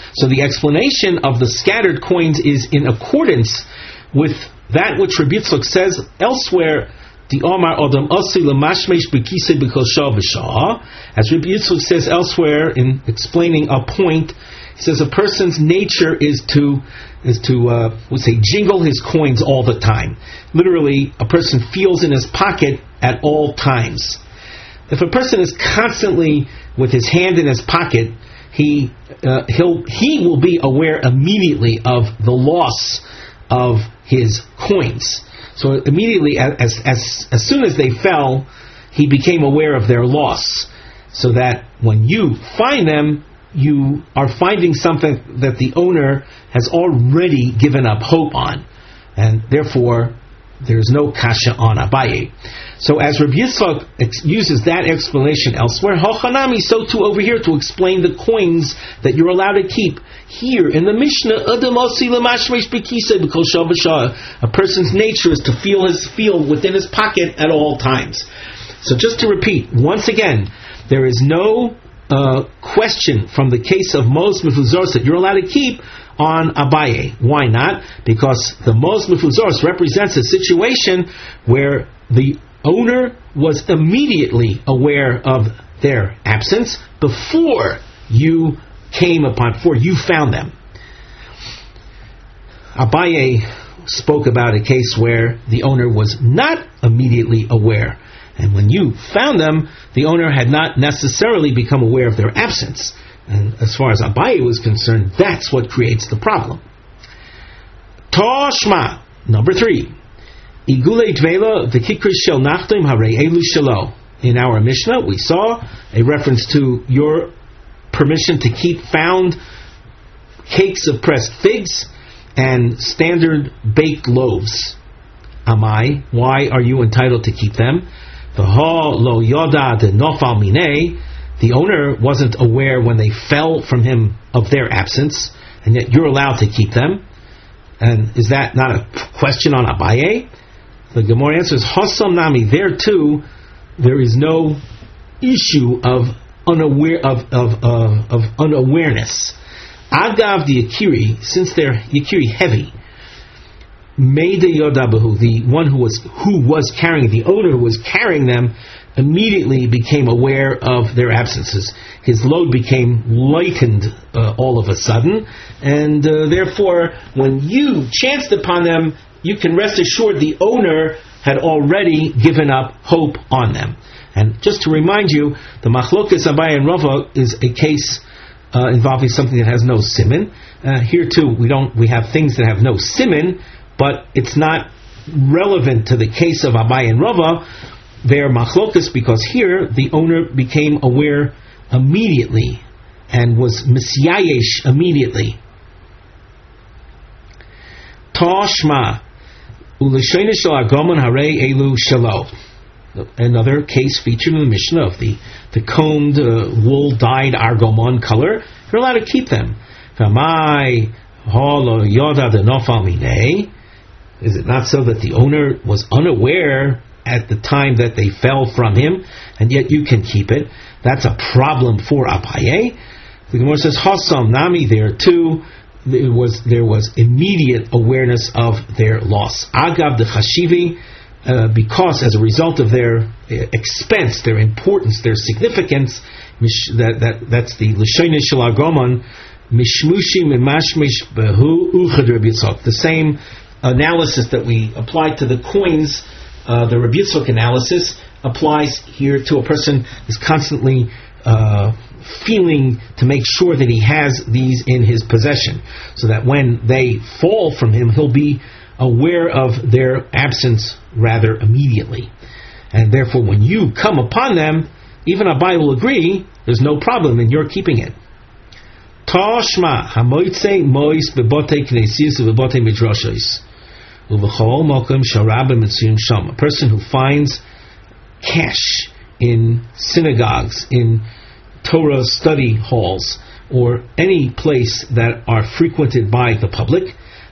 [SPEAKER 1] So the explanation of the scattered coins is in accordance with that which Rabbi Yitzchak says elsewhere. The Omar Odom Osi Lamashmesh Bekise Bekosha B'Shah, as Rabbi Yitzchak says elsewhere in explaining a point, he says a person's nature is to is to uh, would say jingle his coins all the time. Literally, a person feels in his pocket at all times. If a person is constantly with his hand in his pocket, he uh, he'll he will be aware immediately of the loss of his coins. So immediately, as as as soon as they fell, he became aware of their loss. So that when you find them, you are finding something that the owner has already given up hope on, and therefore there's no kasha on Abaye. So as Rabbi Yitzchak ex- uses that explanation elsewhere, Hochanami, so too over here to explain the coins that you're allowed to keep. Here in the Mishnah, a person's nature is to feel his feel within his pocket at all times. So just to repeat, once again, there is no uh, question from the case of Mos Mefuzos that you're allowed to keep on Abaye. Why not? Because the Mos Mefuzos represents a situation where the owner was immediately aware of their absence before you came upon, before you found them. Abaye spoke about a case where the owner was not immediately aware, and when you found them, the owner had not necessarily become aware of their absence. And as far as Abaye was concerned, that's what creates the problem. Toshma, number three. Igule Dvela V'Kikris Shel Nachtim Harei Elu Shelo. In our Mishnah, we saw a reference to your permission to keep found cakes of pressed figs and standard baked loaves. Amai, why are you entitled to keep them? V'ha lo yoda de nofal minei. The owner wasn't aware when they fell from him of their absence, and yet you're allowed to keep them. And is that not a question on Abaye? The Gemara answers, Hossam Nami, there too, there is no issue of unaware of of uh, of unawareness. Agav the Yakiri, since they're Yakiri heavy, made the Yodabahu, the one who was who was carrying, the owner who was carrying them, immediately became aware of their absences. His load became lightened uh, all of a sudden, and uh, therefore, when you chanced upon them, you can rest assured the owner had already given up hope on them. And just to remind you, the Machlokas Abaye and Rava is a case uh, involving something that has no siman. Uh, here too, we don't we have things that have no siman, but it's not relevant to the case of Abaye and Rava. They are Machlokas because here the owner became aware immediately and was misyayesh immediately. Toshma. Another case featured in the Mishnah of the, the combed uh, wool dyed argomon color. You're allowed to keep them. Is it not so that the owner was unaware at the time that they fell from him, and yet you can keep it? That's a problem for Abaye. The Gemara says, Hossam Nami, there too. There was there was immediate awareness of their loss. Agav the Chashivi, uh, because as a result of their uh, expense, their importance, their significance, mish, that that that's the L'Shonish Shel Agomon, Mishmushim and Mashmish Behu Uchad Rabbi Yitzchak. The same analysis that we applied to the coins, uh, the Rabbi Yitzchak analysis applies here to a person who's constantly Uh, feeling to make sure that he has these in his possession, so that when they fall from him, he'll be aware of their absence rather immediately. And therefore, when you come upon them, even Abaye will agree, there's no problem in your keeping it. Tashma hamoitze mois bebote knesius bebote midrashos uvechol malkum sharabim mitzuyim sham. A person who finds cash in synagogues, in Torah study halls, or any place that are frequented by the public,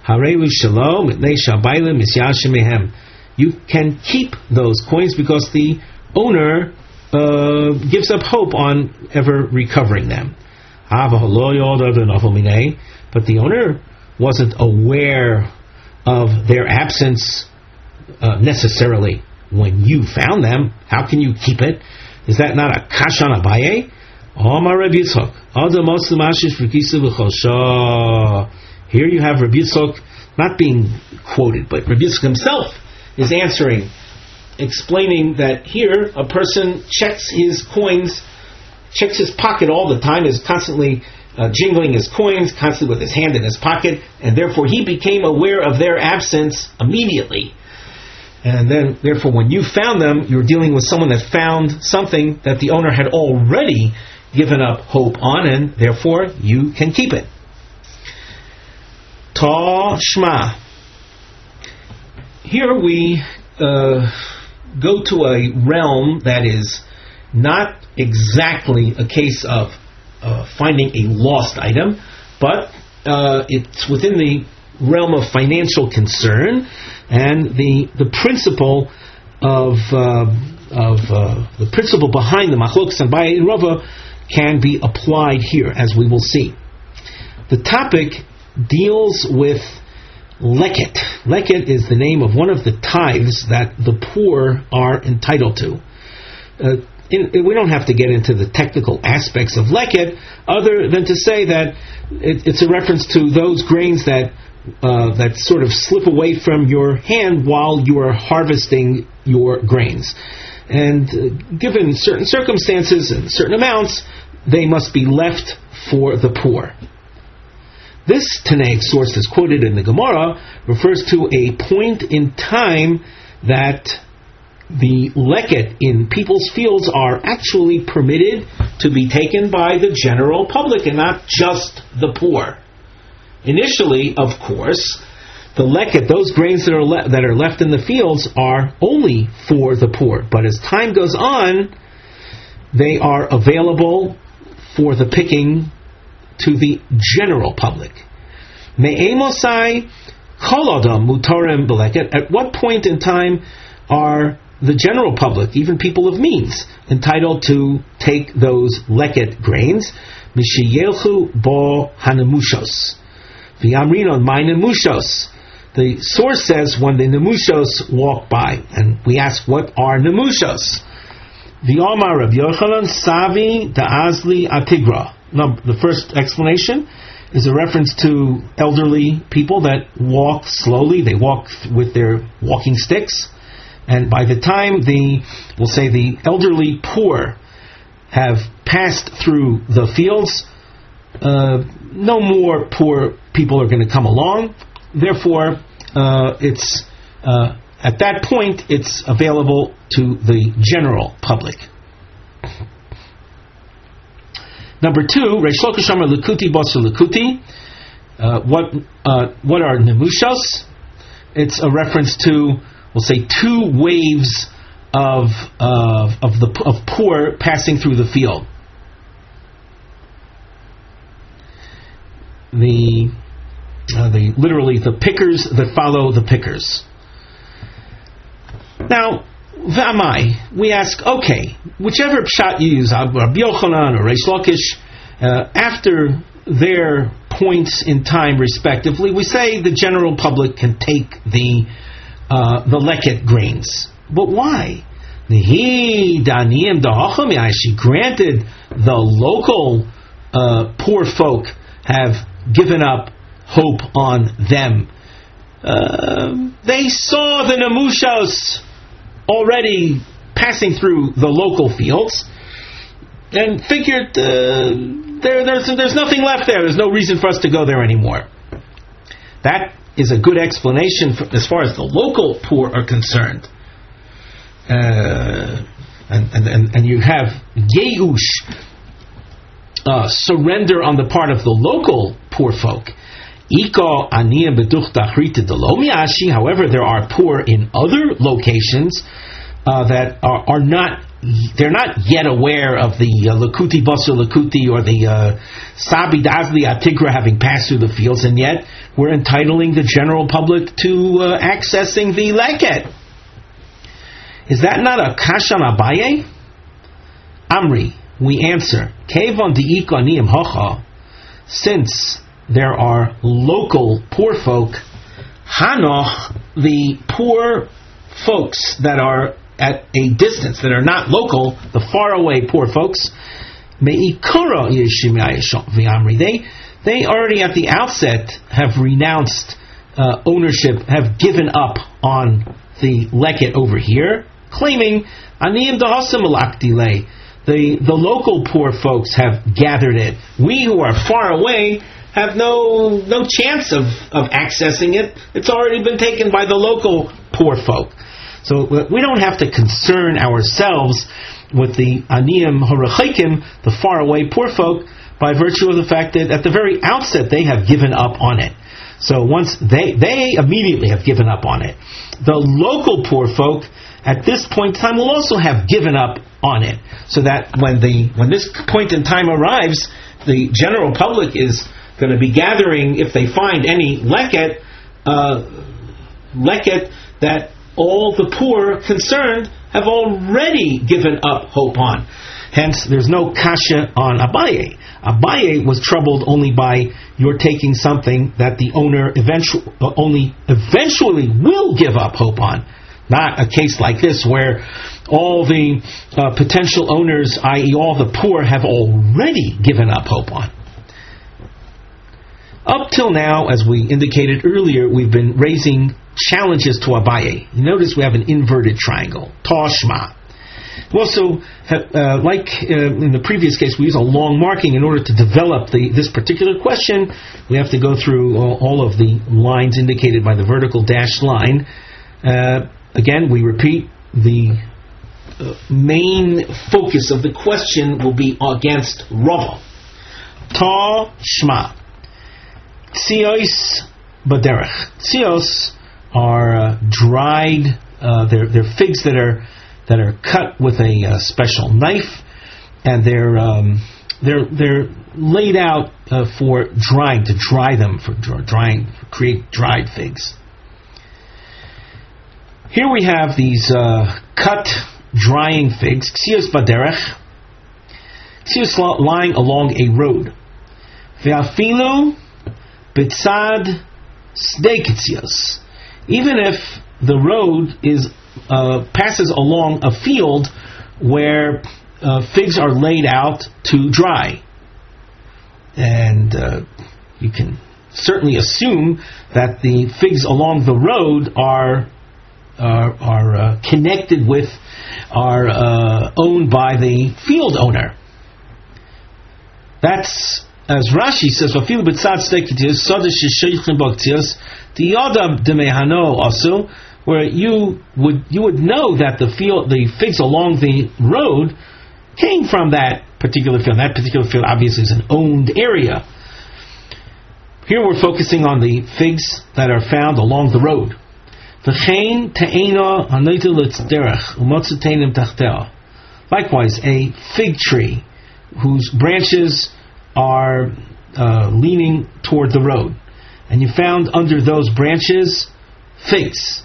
[SPEAKER 1] you can keep those coins because the owner uh, gives up hope on ever recovering them. But the owner wasn't aware of their absence uh, necessarily when you found them. How can you keep it? Is that not a kashan Abaye? Here you have Rabbi Yitzchak not being quoted, but Rabbi Yitzchak himself is answering, explaining that here a person checks his coins, checks his pocket all the time, is constantly uh, jingling his coins, constantly with his hand in his pocket, and therefore he became aware of their absence immediately. And then, therefore, when you found them, you're dealing with someone that found something that the owner had already given up hope on, and therefore you can keep it. Ta Shma. Here we uh, go to a realm that is not exactly a case of uh, finding a lost item, but uh, it's within the realm of financial concern, and the the principle of uh, of uh, the principle behind the Machlokas and Abaye and Rava can be applied here, as we will see. The topic deals with leket. Leket is the name of one of the tithes that the poor are entitled to. Uh, in, we don't have to get into the technical aspects of leket, other than to say that it, it's a reference to those grains that uh, that sort of slip away from your hand while you are harvesting your grains. And uh, given certain circumstances and certain amounts, they must be left for the poor. This Tanaic source that's quoted in the Gemara refers to a point in time that the leket in people's fields are actually permitted to be taken by the general public and not just the poor. Initially, of course, the leket, those grains that are le- that are left in the fields, are only for the poor. But as time goes on, they are available for the picking to the general public. Me'emosai kol adam mutarem beleket. At what point in time are the general public, even people of means, entitled to take those leket grains? Mishiyelchu bo hanemushos. V'amrinon my nemushos. The source says when the nemushos walk by, and we ask, what are nemushos? V'amar Rav Yochanan savi da'azli atigra. Now, the first explanation is a reference to elderly people that walk slowly. They walk with their walking sticks, and by the time the, we'll say the elderly poor have passed through the fields, uh, no more poor people are going to come along. Therefore, uh, it's uh, at that point it's available to the general public. Number two, Reish Lakish Amar Likuti Basar Likuti. Uh, what uh, what are nemushos? It's a reference to, we'll say, two waves of of of the of poor passing through the field. The uh, the literally the pickers that follow the pickers. Now, V'amai, we ask, okay, whichever pshat you use, Rabbi Yochanan or Reish Lakish, uh, after their points in time respectively, we say the general public can take the uh, the leket grains. But why? She granted the local uh, poor folk have given up hope on them. Uh, they saw the nemushos already passing through the local fields and figured uh, there, there's, there's nothing left there. There's no reason for us to go there anymore. That is a good explanation for, as far as the local poor are concerned. Uh, and, and, and, and you have Yeush, uh, surrender on the part of the local poor folk. However, there are poor in other locations uh, that are, are not, they're not yet aware of the uh, Lakuti Basar Lakuti or the uh, Sabi Dazli Atigra having passed through the fields, and yet we're entitling the general public to uh, accessing the leket. Is that not a kashan Abaye? Amri, we answer, Kevon di'ik aniyim hacha, since there are local poor folk, Hanoch, the poor folks that are at a distance, that are not local, the faraway poor folks, Me'ikara v'amri, they they already at the outset have renounced uh, ownership, have given up on the leket over here, claiming aniyim da'asam alakdilei. The the local poor folks have gathered it. We who are far away have no no chance of, of accessing it. It's already been taken by the local poor folk. So we don't have to concern ourselves with the aniyim harachikim, the faraway poor folk, by virtue of the fact that at the very outset they have given up on it. So once they they immediately have given up on it. The local poor folk at this point in time will also have given up on it, so that when the when this point in time arrives, the general public is going to be gathering, if they find any leket, uh, leket that all the poor concerned have already given up hope on. Hence, there's no kasha on Abaye. Abaye was troubled only by you're taking something that the owner eventually uh, only eventually will give up hope on. Not a case like this where all the uh, potential owners, that is all the poor, have already given up hope on. Up till now, as we indicated earlier, we've been raising challenges to Abaye. You notice we have an inverted triangle, Tashma. We also, have, uh, like uh, in the previous case, we use a long marking in order to develop the, this particular question. We have to go through all, all of the lines indicated by the vertical dashed line. Uh, again, we repeat, the uh, main focus of the question will be against Rava. Ta Shma. Tzios baderech. Tzios are uh, dried, uh, they're, they're figs that are that are cut with a uh, special knife, and they're um, they're they're laid out uh, for drying, to dry them for drying, create dried figs. Here we have these uh, cut drying figs, ksios baderech, ksios lying along a road. Ve'afilu b'tzad sdei ksios. Even if the road is uh, passes along a field where uh, figs are laid out to dry, and uh, you can certainly assume that the figs along the road are are, are uh, connected with, are uh, owned by the field owner. That's, as Rashi says, "Vafil b'tzad stekitius sadish sheichim baktius diyadam demehano also," where you would you would know that the field, the figs along the road, came from that particular field. That particular field obviously is an owned area. Here we're focusing on the figs that are found along the road. Likewise, a fig tree whose branches are uh, leaning toward the road, and you found under those branches figs.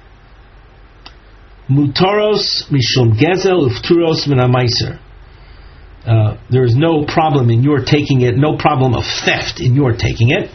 [SPEAKER 1] Mutaros mishum gezel ufturos min hamaiser. Uh, there is no problem in your taking it, no problem of theft in your taking it.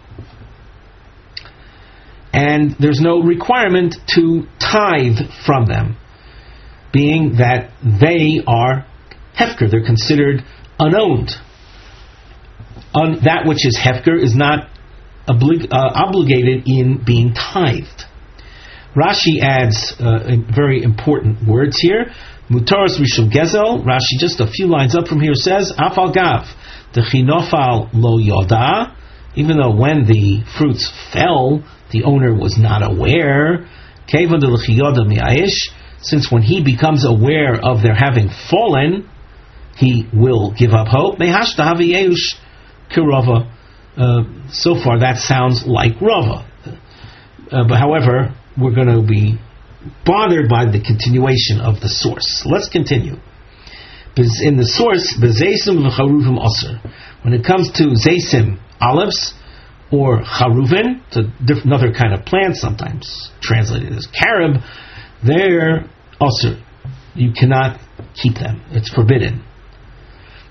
[SPEAKER 1] And there's no requirement to tithe from them, being that they are hefker, they're considered unowned. Un- that which is hefker is not oblig- uh, obligated in being tithed. Rashi adds uh, very important words here. Mutaros rishum gezel. Rashi, just a few lines up from here, says, Afal gav, dechinofal lo yoda, even though when the fruits fell, the owner was not aware. Kevan de l'chiyoda mi'ayish, since when he becomes aware of their having fallen, he will give up hope. Mehashta haviyeush kirova. So far, that sounds like Rava. Uh, but however, we're going to be bothered by the continuation of the source. Let's continue. In the source, bezeisim v'charuvim aser. When it comes to zeisim, olives, or charuvin, it's a diff- another kind of plant, sometimes translated as carob, they're aser. You cannot keep them. It's forbidden.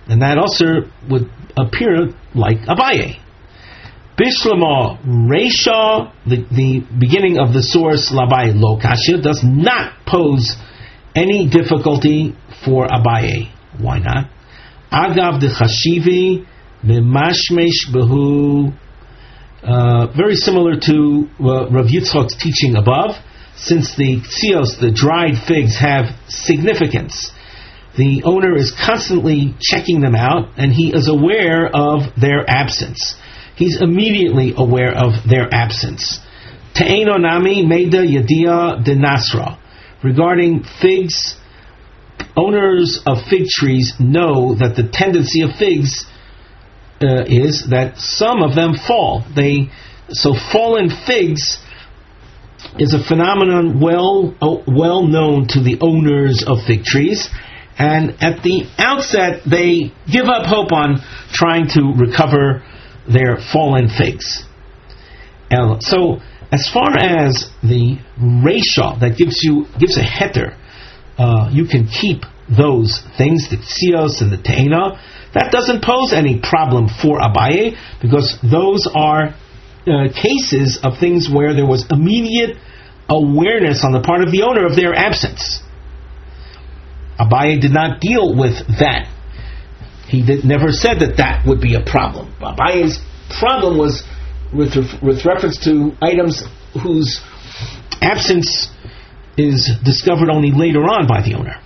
[SPEAKER 1] And that also would appear like Abaye. Bishlama Reisha, the, the beginning of the source Labai Lo Kashya, does not pose any difficulty for Abaye. Why not? Agav de Chashivi Memashmesh Behu. Very similar to uh, Rav Yitzchak's teaching above. Since the tzios, the dried figs, have significance, the owner is constantly checking them out, and he is aware of their absence. He's immediately aware of their absence. Te'eno nami meida yadia de nasra. Regarding figs, owners of fig trees know that the tendency of figs uh, is that some of them fall. They so fallen figs is a phenomenon well uh, well known to the owners of fig trees, and at the outset they give up hope on trying to recover their fallen figs. And so, as far as the reisha that gives you gives a heter, uh, you can keep those things, the tzios and the te'ena. That doesn't pose any problem for Abaye, because those are uh, cases of things where there was immediate awareness on the part of the owner of their absence. Abaye did not deal with that. He did, never said that that would be a problem. Abaye's problem was with, with reference to items whose absence is discovered only later on by the owner.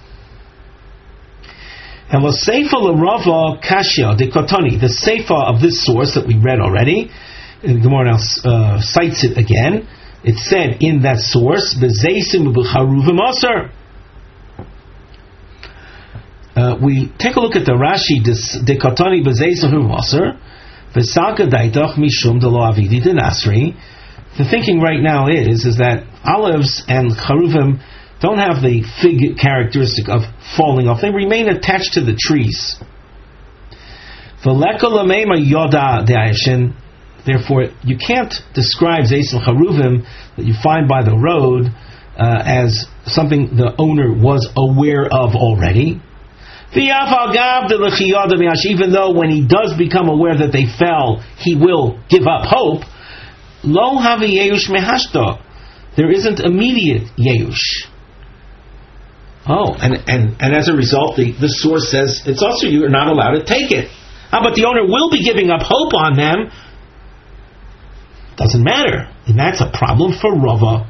[SPEAKER 1] And the Seifa L'Rava Kashya Dekotoni, the Seifa of this source that we read already, and Gemara now uh, cites it again. It said in that source, B'Zeisim B'Charuvim Aser. Uh, we take a look at the Rashi, Dekotoni B'Zeisim B'Charuvim Aser, V'Saka Daitach Mishum Delo Avidi Denasri. The thinking right now is is that olives and charuvim don't have the fig characteristic of falling off. They remain attached to the trees. Therefore, you can't describe Zeis and Charuvim that you find by the road uh, as something the owner was aware of already. Even though when he does become aware that they fell, he will give up hope. Lo havi yeush mehashto. There isn't immediate yeush. Oh, and, and, and as a result, the, the source says it's also you are not allowed to take it. Ah, but the owner will be giving up hope on them. Doesn't matter. And that's a problem for Rava.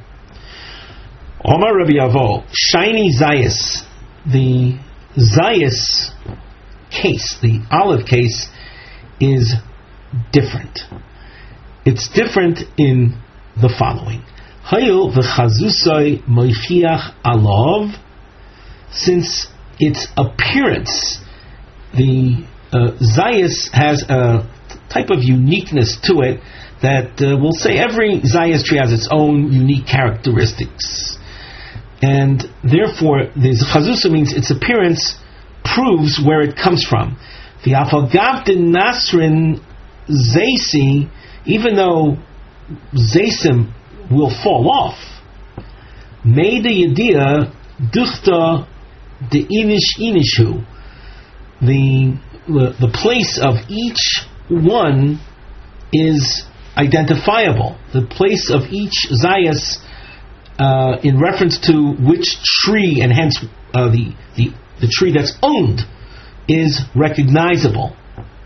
[SPEAKER 1] Omar Rabbi Avo, shiny zayas. The zayas case, the olive case, is different. It's different in the following. Hayil v'chazusai moichiach alav. Since its appearance, the uh, zayas has a type of uniqueness to it that uh, we'll say every zayas tree has its own unique characteristics. And therefore, the chazusa means its appearance proves where it comes from. The afagav de nasrin zaysi, even though zaysim will fall off, made the yediyah duchta the inish inishu, the the place of each one is identifiable. The place of each zayas uh, in reference to which tree, and hence uh, the, the the tree that's owned, is recognizable.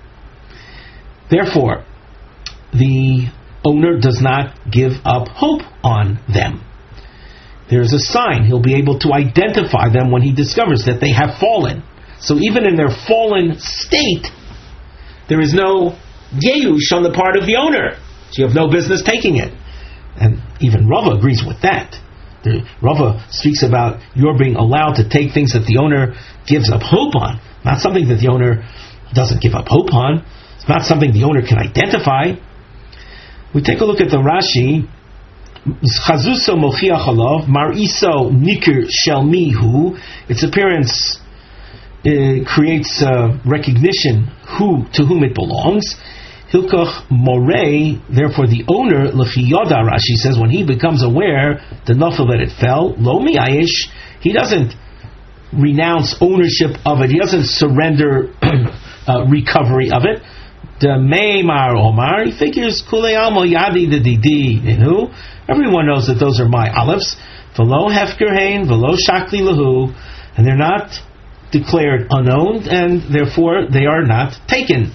[SPEAKER 1] Therefore, the owner does not give up hope on them. There's a sign. He'll be able to identify them when he discovers that they have fallen. So even in their fallen state, there is no yeush on the part of the owner. So you have no business taking it. And even Rava agrees with that. The, Rava speaks about your being allowed to take things that the owner gives up hope on. Not something that the owner doesn't give up hope on. It's not something the owner can identify. We take a look at the Rashi. Chazuso mochiach alav mariso nikir shel mihu. Its appearance uh, creates uh, recognition who to whom it belongs. Hilkoch morei. Therefore, the owner lechiyoda. Rashi says when he becomes aware the nafel that it fell lo miayish, he doesn't renounce ownership of it. He doesn't surrender uh, recovery of it. The Meimar Omar, he figures Kulei Almo Yadi the Didi Ninu. Everyone knows that those are my olives. Velo Hefker Hein, Velo Shakli Lahu, and they're not declared unowned, and therefore they are not taken.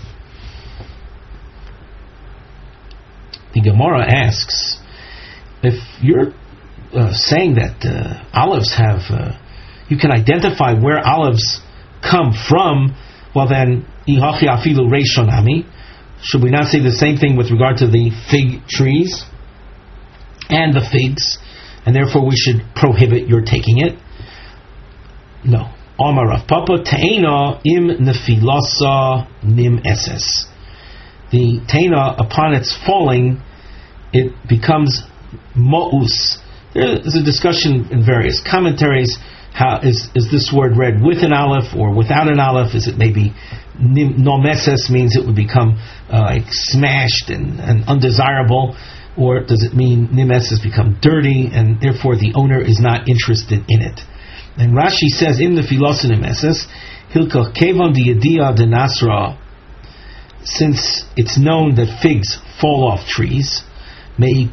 [SPEAKER 1] The Gemara asks, if you're uh, saying that uh, olives have, uh, you can identify where olives come from, well then, Ihachi Afilu Reishonami, should we not say the same thing with regard to the fig trees and the figs, and therefore we should prohibit your taking it? No. Amar Rav Papa Teina im nefilasa nim eses. The teina, upon its falling, it becomes mo'us. There is a discussion in various commentaries. How is is this word read with an aleph or without an aleph? Is it maybe nomeses means it would become uh, like smashed and, and undesirable, or does it mean nimeses become dirty and therefore the owner is not interested in it? And Rashi says in the Philosophia nimeses hilka kevon diyadia de nasra. Since it's known that figs fall off trees, may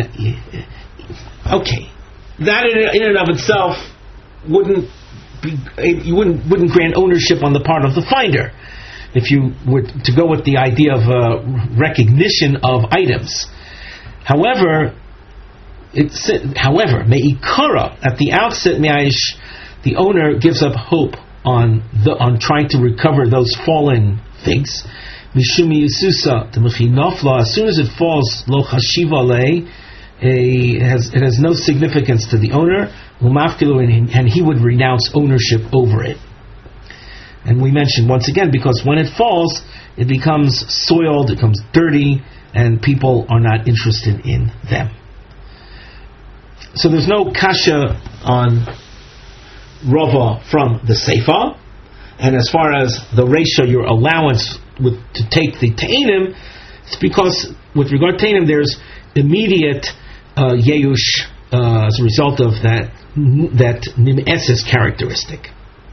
[SPEAKER 1] okay, that in and of itself wouldn't be, you wouldn't wouldn't grant ownership on the part of the finder if you were to go with the idea of uh, recognition of items. However, it's however meikara at the outset, me'aish, the owner gives up hope on the on trying to recover those fallen figs. Mishumi Yisusa the Mechinofla, as soon as it falls, lo chashiva lei, it has it has no significance to the owner, and he would renounce ownership over it. And we mentioned once again, because when it falls, it becomes soiled, it becomes dirty, and people are not interested in them. So there's no kasha on Rava from the Seifa, and as far as the ratio, your allowance with, to take the Teinim, it's because with regard to Teinim, there's immediate uh, Yeush uh, as a result of that that Nimeses characteristic.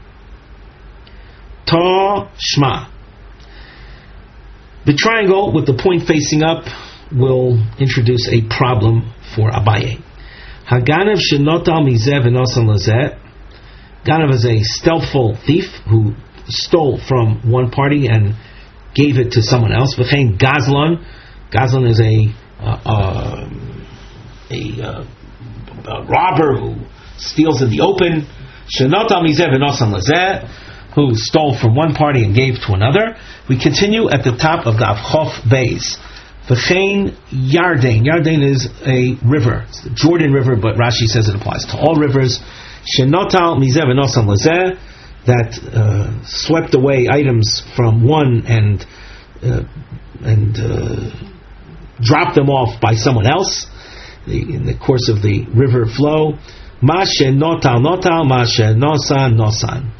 [SPEAKER 1] Ta Shma. The triangle with the point facing up will introduce a problem for Abaye. Haganav shenotal mizev v'nosan lazeh. Ganav is a stealthful thief who stole from one party and gave it to someone else. V'chein Gazlan. Gazlan is a uh, uh, a, uh, a robber who steals in the open. Shenotal mizev v'nosan lazeh, who stole from one party and gave to another. We continue at the top of the Avchof Beis. V'chein Yarden. Yarden is a river. It's the Jordan River, but Rashi says it applies to all rivers. Shenotal mizev v'nosan lazeh, that uh, swept away items from one and uh, and uh, dropped them off by someone else the, in the course of the river flow. Ma shenotal notal, ma shenosan nosan.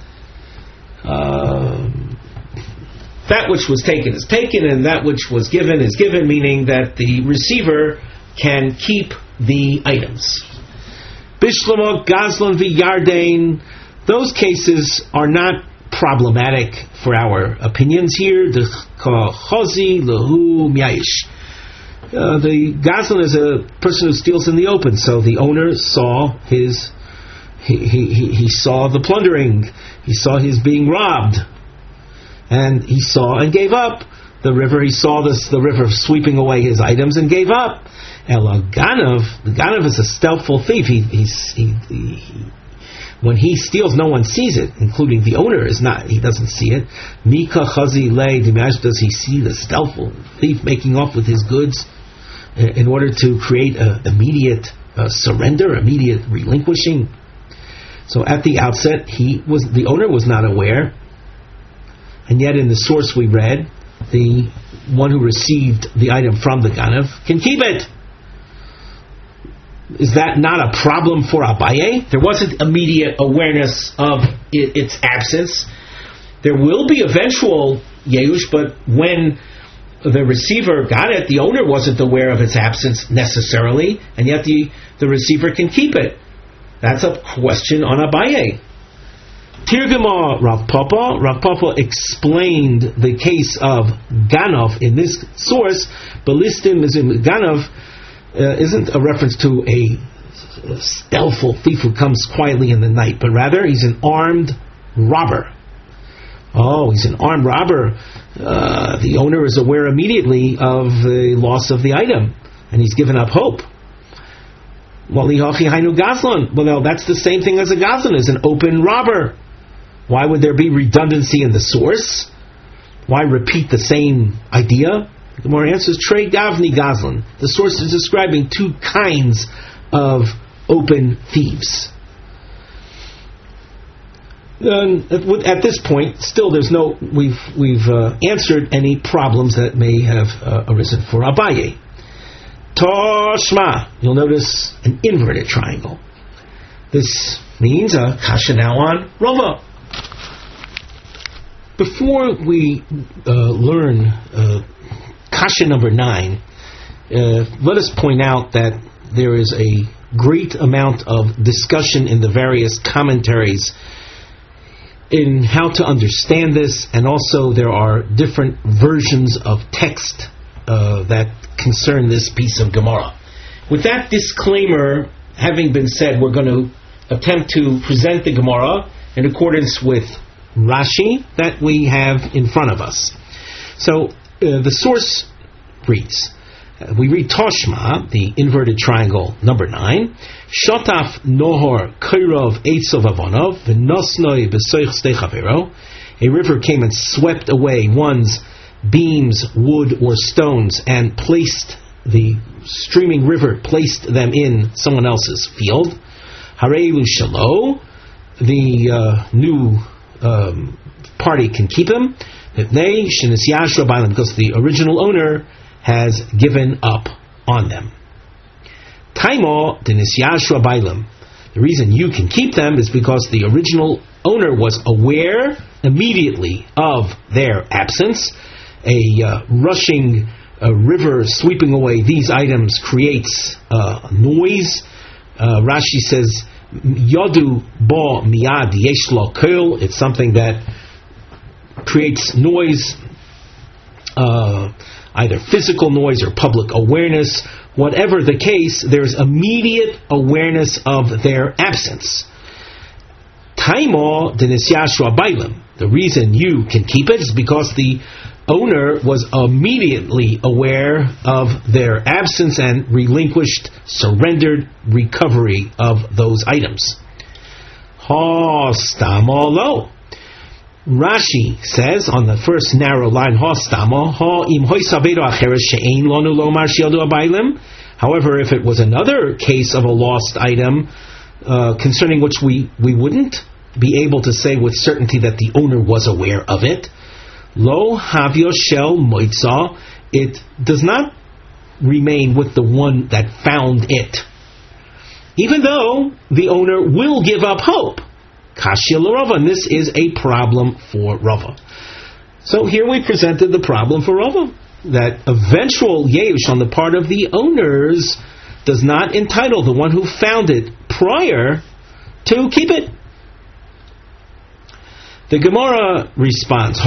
[SPEAKER 1] Uh, that which was taken is taken, and that which was given is given, meaning that the receiver can keep the items. Bishlamot, Gazlan, V'Yardain, those cases are not problematic for our opinions here. The Chozi, Lahu, Miaish. Uh, the Gazlan is a person who steals in the open, so the owner saw his, he, he, he saw the plundering, he saw his being robbed, and he saw and gave up. The river, he saw this, the river sweeping away his items and gave up. Ela Ganav, the Ganav is a stealthful thief. He, he's, he, he, he, when he steals, no one sees it, including the owner is not. He doesn't see it. Mika Chazi Lei, does he see the stealthful thief making off with his goods in order to create a immediate uh, surrender, immediate relinquishing? So at the outset, he was the owner was not aware, and yet in the source we read, the one who received the item from the Ganav can keep it. Is that not a problem for Abaye? There wasn't immediate awareness of it, its absence. There will be eventual Yeush, but when the receiver got it, the owner wasn't aware of its absence necessarily, and yet the, the receiver can keep it. That's a question on Abaye. Tirgama Rav Papa. Rav Papa explained the case of Ganov in this source, but listim is in Ganov uh, isn't a reference to a, a stealthful thief who comes quietly in the night, but rather he's an armed robber. Oh, he's an armed robber. Uh, the owner is aware immediately of the loss of the item, and he's given up hope. Well, well, that's the same thing as a gazlan, is an open robber. Why would there be redundancy in the source? Why repeat the same idea? The Gemara answers, Trey Gavni Gazlan. The source is describing two kinds of open thieves. And at this point, still, there's no we've we've uh, answered any problems that may have uh, arisen for Abaye. Toshma. You'll notice an inverted triangle. This means a kasha now on Rava. Before we uh, learn uh, kasha number nine, uh, let us point out that there is a great amount of discussion in the various commentaries in how to understand this, and also there are different versions of text uh, that concern this piece of Gemara. With that disclaimer having been said, we're going to attempt to present the Gemara in accordance with Rashi that we have in front of us. So uh, the source reads, uh, we read Toshma, the inverted triangle number nine, Shotaf Nohor Kairov Eitzav Avonov V'nosnoi B'soich Stei Chavero. A river came and swept away one's beams, wood, or stones, and placed the streaming river placed them in someone else's field. Harelu Shalo, the uh, new um, party can keep him. Because the original owner has given up on them. Taimo Denisyashra Bailam. The reason you can keep them is because the original owner was aware immediately of their absence. A uh, rushing uh, river sweeping away these items creates uh, noise. Uh, Rashi says, Yodu bo miyad yesh lo kol. It's something that creates noise, uh, either physical noise or public awareness. Whatever the case, there's immediate awareness of their absence. Taimo denisyashra bailim. The reason you can keep it is because the owner was immediately aware of their absence and relinquished, surrendered recovery of those items. Ha stamo lo. Rashi says on the first narrow line, Ha stamo, ha im hoisavedo acheres she'ein lonu lomar shieldu abailim. However, if it was another case of a lost item, uh, concerning which we, we wouldn't be able to say with certainty that the owner was aware of it, Lo havyo shel moitza, it does not remain with the one that found it, even though the owner will give up hope. Kashya l'Rava, and this is a problem for Rava. So here we presented the problem for Rava, that eventual yeush on the part of the owners does not entitle the one who found it prior to keep it. The Gemara responds,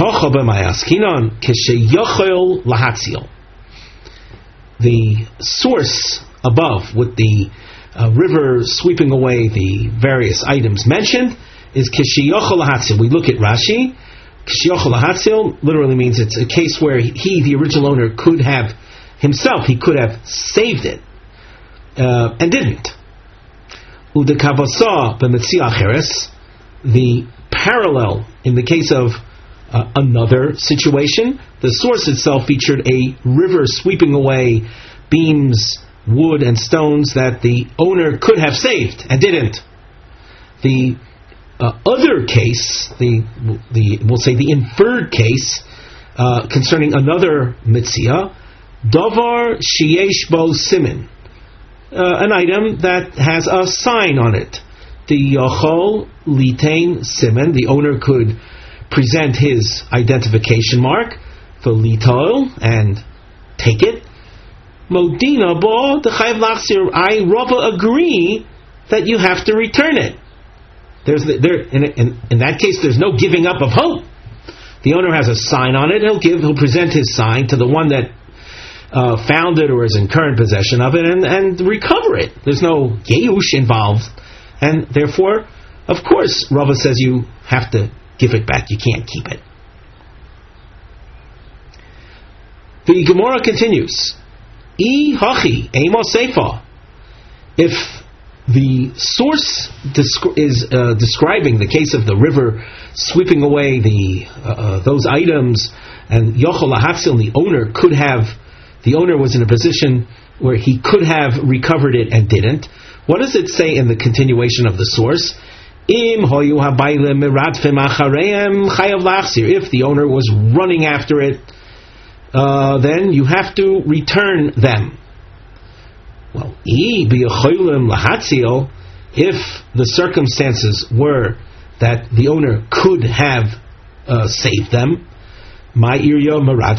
[SPEAKER 1] the source above with the uh, river sweeping away the various items mentioned is kishiyochel lahatzil. We look at Rashi. Kishiyochel lahatzil literally means it's a case where he, the original owner, could have himself, he could have saved it uh, and didn't. Udekavasa b'metzia acheres, the parallel in the case of uh, another situation, the source itself featured a river sweeping away beams, wood, and stones that the owner could have saved and didn't. The uh, other case, the the we'll say the inferred case uh, concerning another mitzia, davar sheyesh bo simin, uh, an item that has a sign on it. The Yachol Litain Simen, the owner could present his identification mark for Litol and take it. Modina Bo the Chayv Lachsir, I Rava agree that you have to return it. there's the, there in, in in that case there's no giving up of hope. The owner has a sign on it. He'll give. He'll present his sign to the one that uh, found it or is in current possession of it, and, and recover it. There's no geush involved, and therefore, of course, Rava says you have to give it back. You can't keep it. The Gemara continues. I hachi emo seifa. If the source descri- is uh, describing the case of the river sweeping away the uh, uh, those items, and yochol lahatzil, the owner could have, the owner was in a position where he could have recovered it and didn't. What does it say in the continuation of the source? Im hoyu habaylim miradfim achareim chayav lachzir. If the owner was running after it, uh, then you have to return them. Well, if the circumstances were that the owner could have uh, saved them, my irya marad